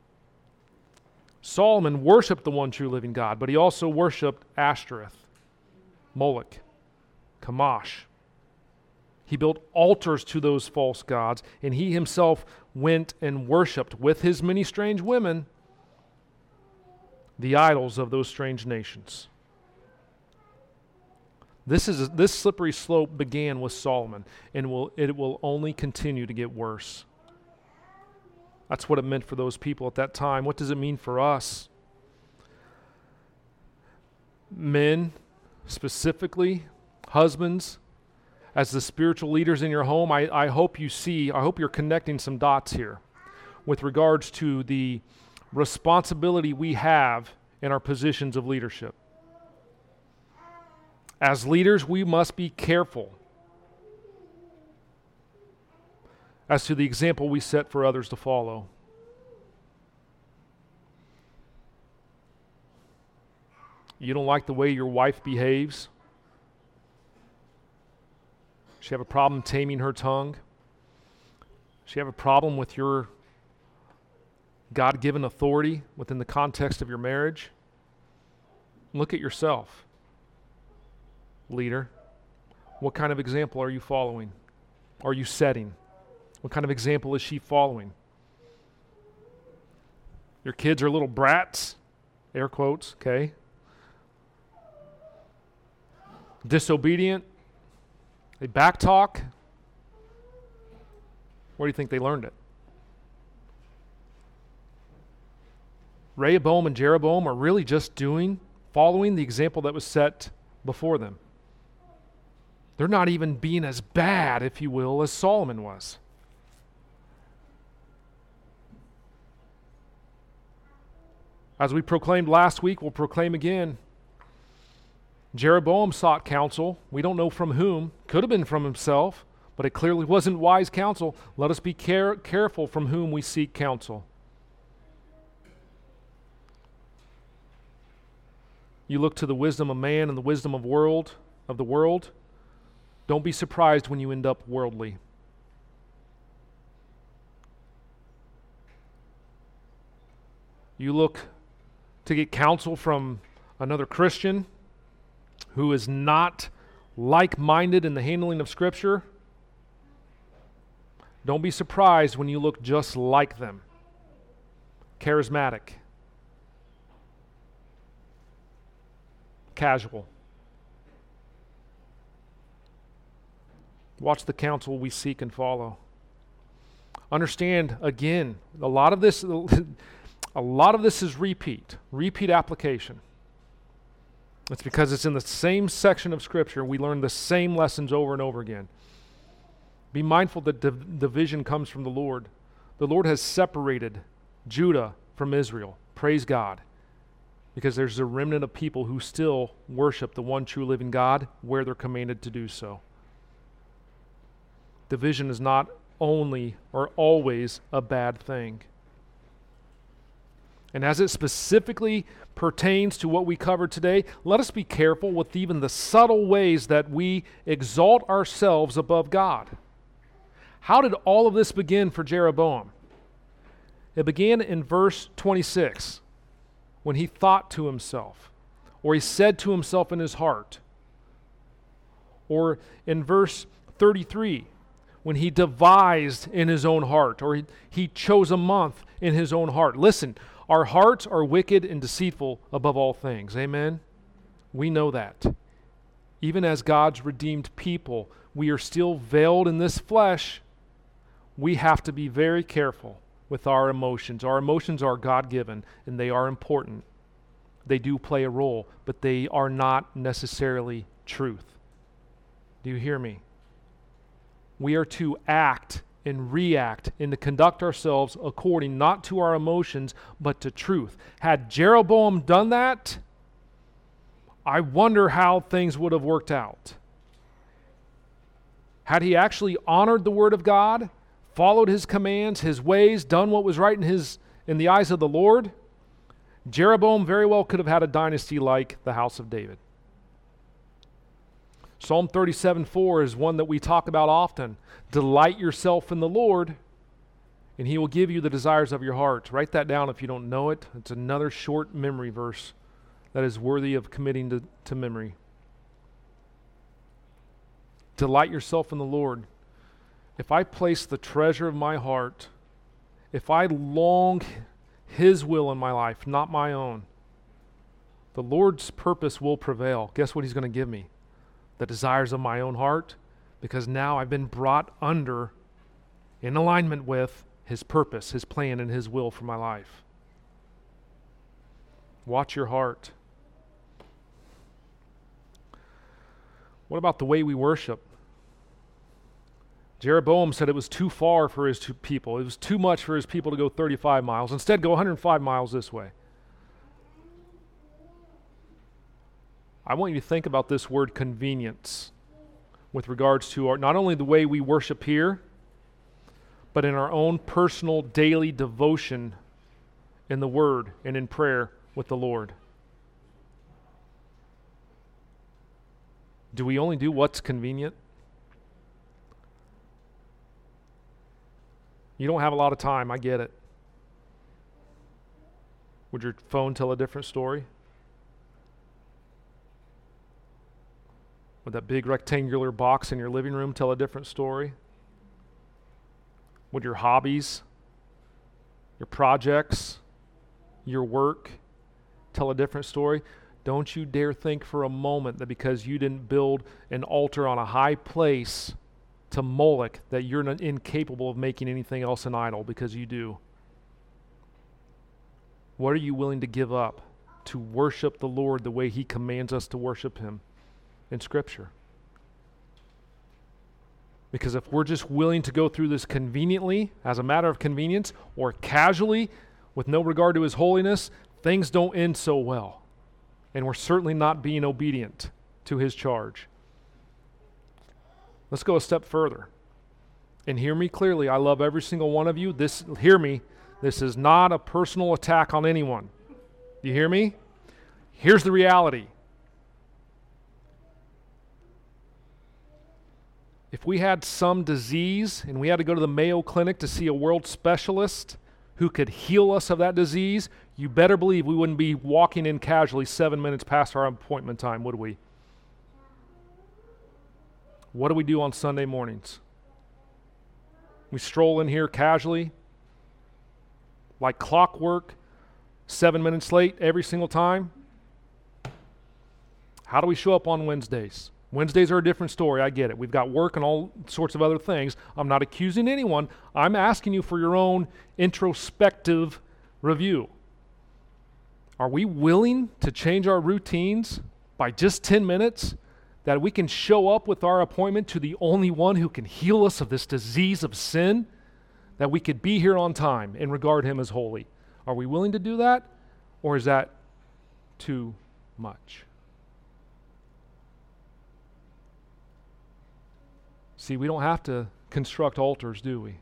Solomon worshiped the one true living God, but he also worshiped Ashtoreth, Moloch, Chemosh. He built altars to those false gods, and he himself went and worshiped with his many strange women the idols of those strange nations. This slippery slope began with Solomon, and it will only continue to get worse. That's what it meant for those people at that time. What does it mean for us? Men, specifically, husbands, as the spiritual leaders in your home, I hope you're connecting some dots here with regards to the responsibility we have in our positions of leadership. As leaders, we must be careful as to the example we set for others to follow. You don't like the way your wife behaves? Does she have a problem taming her tongue? Does she have a problem with your God-given authority within the context of your marriage? Look at yourself, leader. What kind of example are you following? Are you setting? What kind of example is she following? Your kids are little brats, air quotes, okay? Disobedient. They backtalk. Where do you think they learned it? Rehoboam and Jeroboam are really just following the example that was set before them. They're not even being as bad, if you will, as Solomon was. As we proclaimed last week, we'll proclaim again. Jeroboam sought counsel. We don't know from whom. Could have been from himself, but it clearly wasn't wise counsel. Let us be careful from whom we seek counsel. You look to the wisdom of man and the wisdom of the world. Don't be surprised when you end up worldly. You look to get counsel from another Christian who is not like-minded in the handling of Scripture. Don't be surprised when you look just like them. Charismatic. Casual. Watch the counsel we seek and follow. Understand, again, a lot of this is repeat application. It's because it's in the same section of Scripture. We learn the same lessons over and over again. Be mindful that division comes from the Lord. The Lord has separated Judah from Israel. Praise God. Because there's a remnant of people who still worship the one true living God where they're commanded to do so. Division is not only or always a bad thing. And as it specifically pertains to what we covered today, let us be careful with even the subtle ways that we exalt ourselves above God. How did all of this begin for Jeroboam? It began in verse 26, when he thought to himself, or he said to himself in his heart, or in verse 33, when he devised in his own heart, or he chose a month in his own heart. Listen, our hearts are wicked and deceitful above all things. Amen? We know that. Even as God's redeemed people, we are still veiled in this flesh. We have to be very careful with our emotions. Our emotions are God-given, and they are important. They do play a role, but they are not necessarily truth. Do you hear me? We are to act and react and to conduct ourselves according not to our emotions, but to truth. Had Jeroboam done that, I wonder how things would have worked out. Had he actually honored the word of God, followed his commands, his ways, done what was right in the eyes of the Lord, Jeroboam very well could have had a dynasty like the house of David. Psalm 37:4 is one that we talk about often. Delight yourself in the Lord, and he will give you the desires of your heart. Write that down if you don't know it. It's another short memory verse that is worthy of committing to memory. Delight yourself in the Lord. If I place the treasure of my heart, if I long his will in my life, not my own, the Lord's purpose will prevail. Guess what he's going to give me? The desires of my own heart, because now I've been brought under, in alignment with his purpose, his plan, and his will for my life. Watch your heart. What about the way we worship? Jeroboam said it was too far for his people. It was too much for his people to go 35 miles. Instead, go 105 miles this way. I want you to think about this word convenience with regards to not only the way we worship here, but in our own personal daily devotion in the Word and in prayer with the Lord. Do we only do what's convenient? You don't have a lot of time, I get it. Would your phone tell a different story? Would that big rectangular box in your living room tell a different story? Would your hobbies, your projects, your work tell a different story? Don't you dare think for a moment that because you didn't build an altar on a high place to Moloch that you're incapable of making anything else an idol, because you do. What are you willing to give up to worship the Lord the way He commands us to worship Him in Scripture? Because if we're just willing to go through this conveniently, as a matter of convenience, or casually, with no regard to His holiness, things don't end so well. And we're certainly not being obedient to His charge. Let's go a step further. And hear me clearly. I love every single one of you. Hear me. This is not a personal attack on anyone. You hear me? Here's the reality. If we had some disease and we had to go to the Mayo Clinic to see a world specialist who could heal us of that disease, you better believe we wouldn't be walking in casually 7 minutes past our appointment time, would we? What do we do on Sunday mornings? We stroll in here casually, like clockwork, 7 minutes late every single time. How do we show up on Wednesdays? Wednesdays are a different story, I get it. We've got work and all sorts of other things. I'm not accusing anyone. I'm asking you for your own introspective review. Are we willing to change our routines by just 10 minutes, that we can show up with our appointment to the only one who can heal us of this disease of sin, that we could be here on time and regard Him as holy? Are we willing to do that, or is that too much? See, we don't have to construct altars, do we?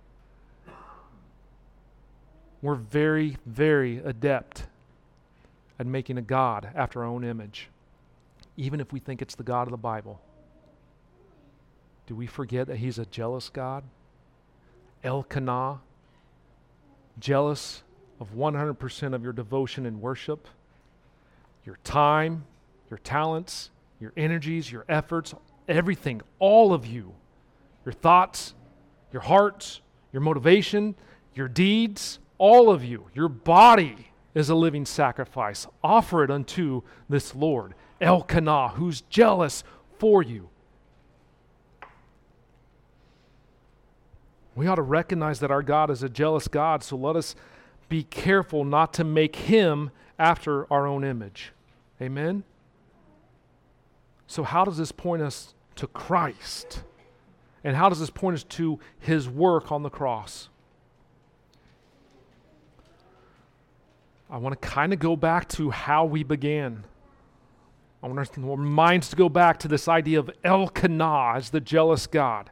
We're very, very adept at making a God after our own image, even if we think it's the God of the Bible. Do we forget that He's a jealous God? Elkanah, jealous of 100% of your devotion and worship, your time, your talents, your energies, your efforts, everything, all of you, your thoughts, your hearts, your motivation, your deeds, all of you, your body is a living sacrifice. Offer it unto this Lord, Elkanah, who's jealous for you. We ought to recognize that our God is a jealous God, so let us be careful not to make Him after our own image. Amen? So how does this point us to Christ? And how does this point us to His work on the cross? I want to kind of go back to how we began. I want our minds to go back to this idea of Elkanah as the jealous God.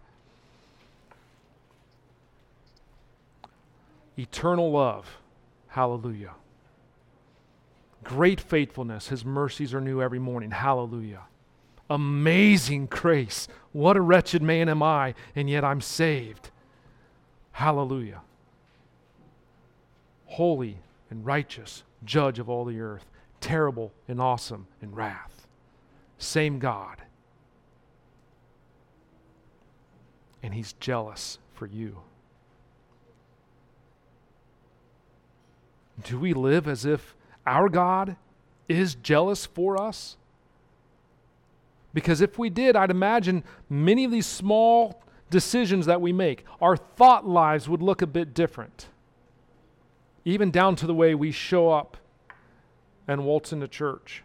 Eternal love. Hallelujah. Great faithfulness. His mercies are new every morning. Hallelujah. Amazing grace. What a wretched man am I, and yet I'm saved. Hallelujah. Holy and righteous, judge of all the earth. Terrible and awesome in wrath. Same God. And He's jealous for you. Do we live as if our God is jealous for us? Because if we did, I'd imagine many of these small decisions that we make, our thought lives would look a bit different. Even down to the way we show up and waltz into church.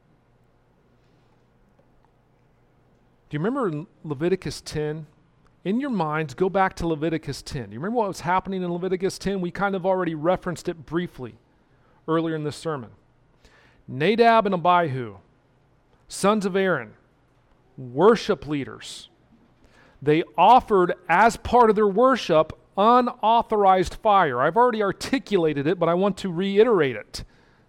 Do you remember Leviticus 10? In your minds, go back to Leviticus 10. Do you remember what was happening in Leviticus 10? We kind of already referenced it briefly earlier in this sermon. Nadab and Abihu, sons of Aaron, worship leaders. They offered as part of their worship unauthorized fire. I've already articulated it, but I want to reiterate it.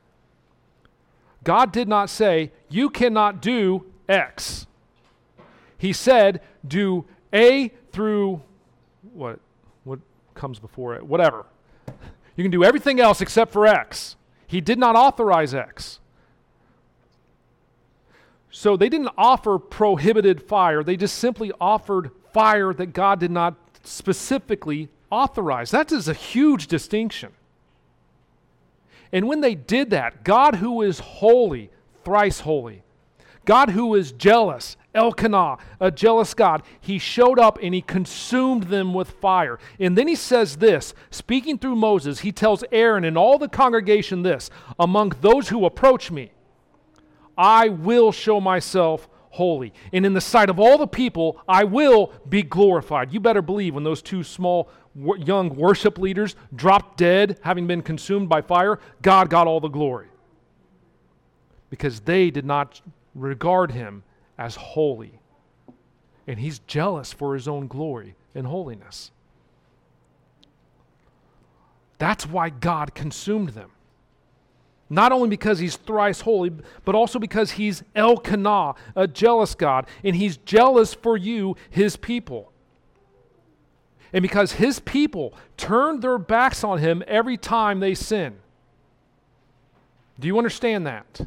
God did not say, you cannot do X. He said, do A through, what comes before it, whatever. You can do everything else except for X. He did not authorize X. So they didn't offer prohibited fire. They just simply offered fire that God did not specifically authorize. That is a huge distinction. And when they did that, God who is holy, thrice holy, God who is jealous, Elkanah, a jealous God, he showed up and he consumed them with fire. And then he says this, speaking through Moses, he tells Aaron and all the congregation this, among those who approach me, I will show myself holy. And in the sight of all the people, I will be glorified. You better believe when those two small young worship leaders dropped dead, having been consumed by fire, God got all the glory. Because they did not regard him as holy. And he's jealous for his own glory and holiness. That's why God consumed them. Not only because he's thrice holy, but also because he's Elkanah, a jealous God, and he's jealous for you, his people. And because his people turned their backs on him every time they sin. Do you understand that?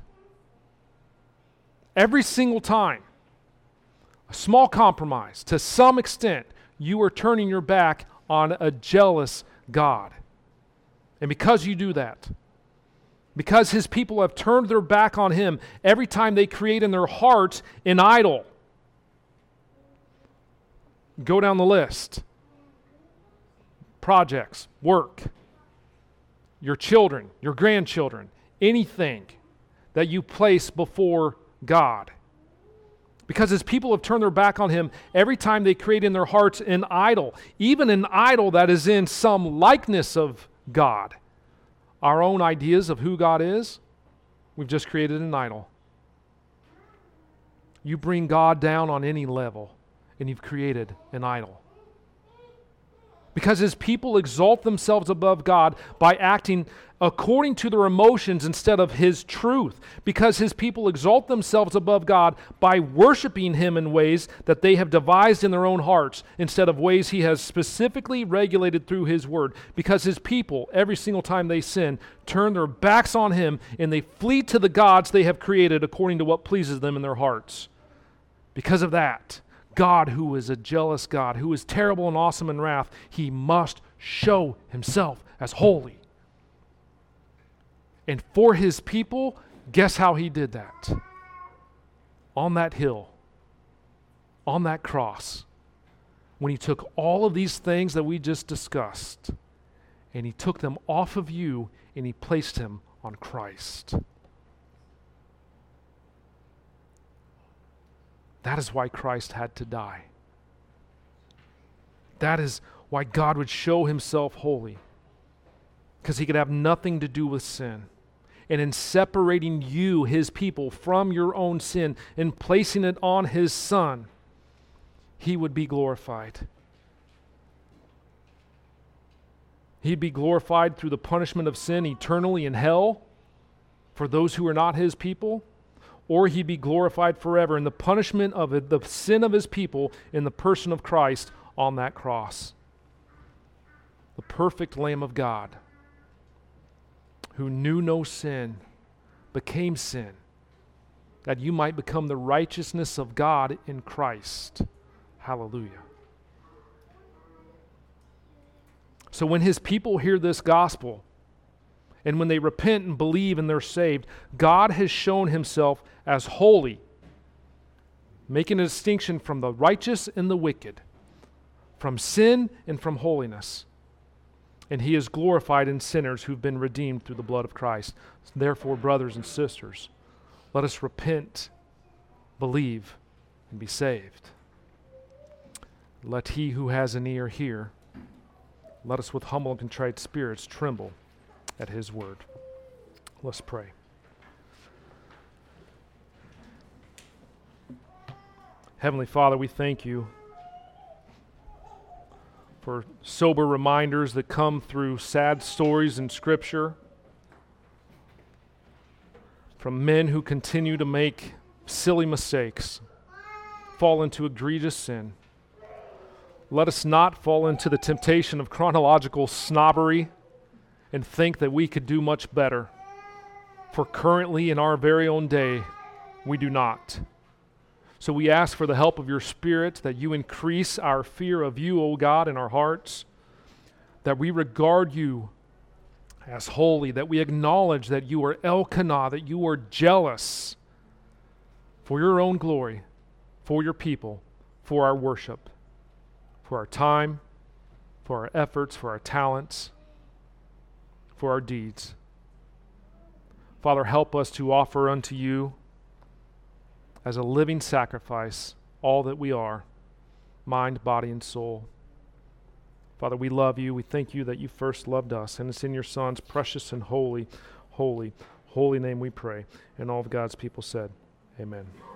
Every single time, a small compromise, to some extent, you are turning your back on a jealous God. And because you do that, because his people have turned their back on him every time they create in their hearts an idol. Go down the list. Projects, work, your children, your grandchildren, anything that you place before God. Because his people have turned their back on him every time they create in their hearts an idol, even an idol that is in some likeness of God. Our own ideas of who God is, we've just created an idol. You bring God down on any level, and you've created an idol. Because his people exalt themselves above God by acting according to their emotions instead of his truth. Because his people exalt themselves above God by worshiping him in ways that they have devised in their own hearts instead of ways he has specifically regulated through his word. Because his people, every single time they sin, turn their backs on him and they flee to the gods they have created according to what pleases them in their hearts. Because of that, God, who is a jealous God, who is terrible and awesome in wrath, he must show himself as holy. And for his people, guess how he did that? On that hill, on that cross, when he took all of these things that we just discussed, and he took them off of you, and he placed him on Christ. That is why Christ had to die. That is why God would show himself holy. Because he could have nothing to do with sin. And in separating you, his people, from your own sin and placing it on his Son, he would be glorified. He'd be glorified through the punishment of sin eternally in hell for those who are not his people. Or he'd be glorified forever in the punishment of the sin of his people in the person of Christ on that cross. The perfect Lamb of God, who knew no sin, became sin, that you might become the righteousness of God in Christ. Hallelujah. So when his people hear this gospel, and when they repent and believe and they're saved, God has shown himself as holy, making a distinction from the righteous and the wicked, from sin and from holiness. And he is glorified in sinners who've been redeemed through the blood of Christ. Therefore, brothers and sisters, let us repent, believe, and be saved. Let he who has an ear hear. Let us with humble and contrite spirits tremble at his word. Let's pray. Heavenly Father, we thank you for sober reminders that come through sad stories in Scripture from men who continue to make silly mistakes, fall into egregious sin. Let us not fall into the temptation of chronological snobbery and think that we could do much better. For currently in our very own day, we do not. So we ask for the help of your Spirit, that you increase our fear of you, O God, in our hearts, that we regard you as holy, that we acknowledge that you are Elkanah, that you are jealous for your own glory, for your people, for our worship, for our time, for our efforts, for our talents, for our deeds. Father, help us to offer unto you as a living sacrifice all that we are, mind, body, and soul. Father, we love you. We thank you that you first loved us, and it's in your Son's precious and holy, holy, holy name we pray. And all of God's people said, amen.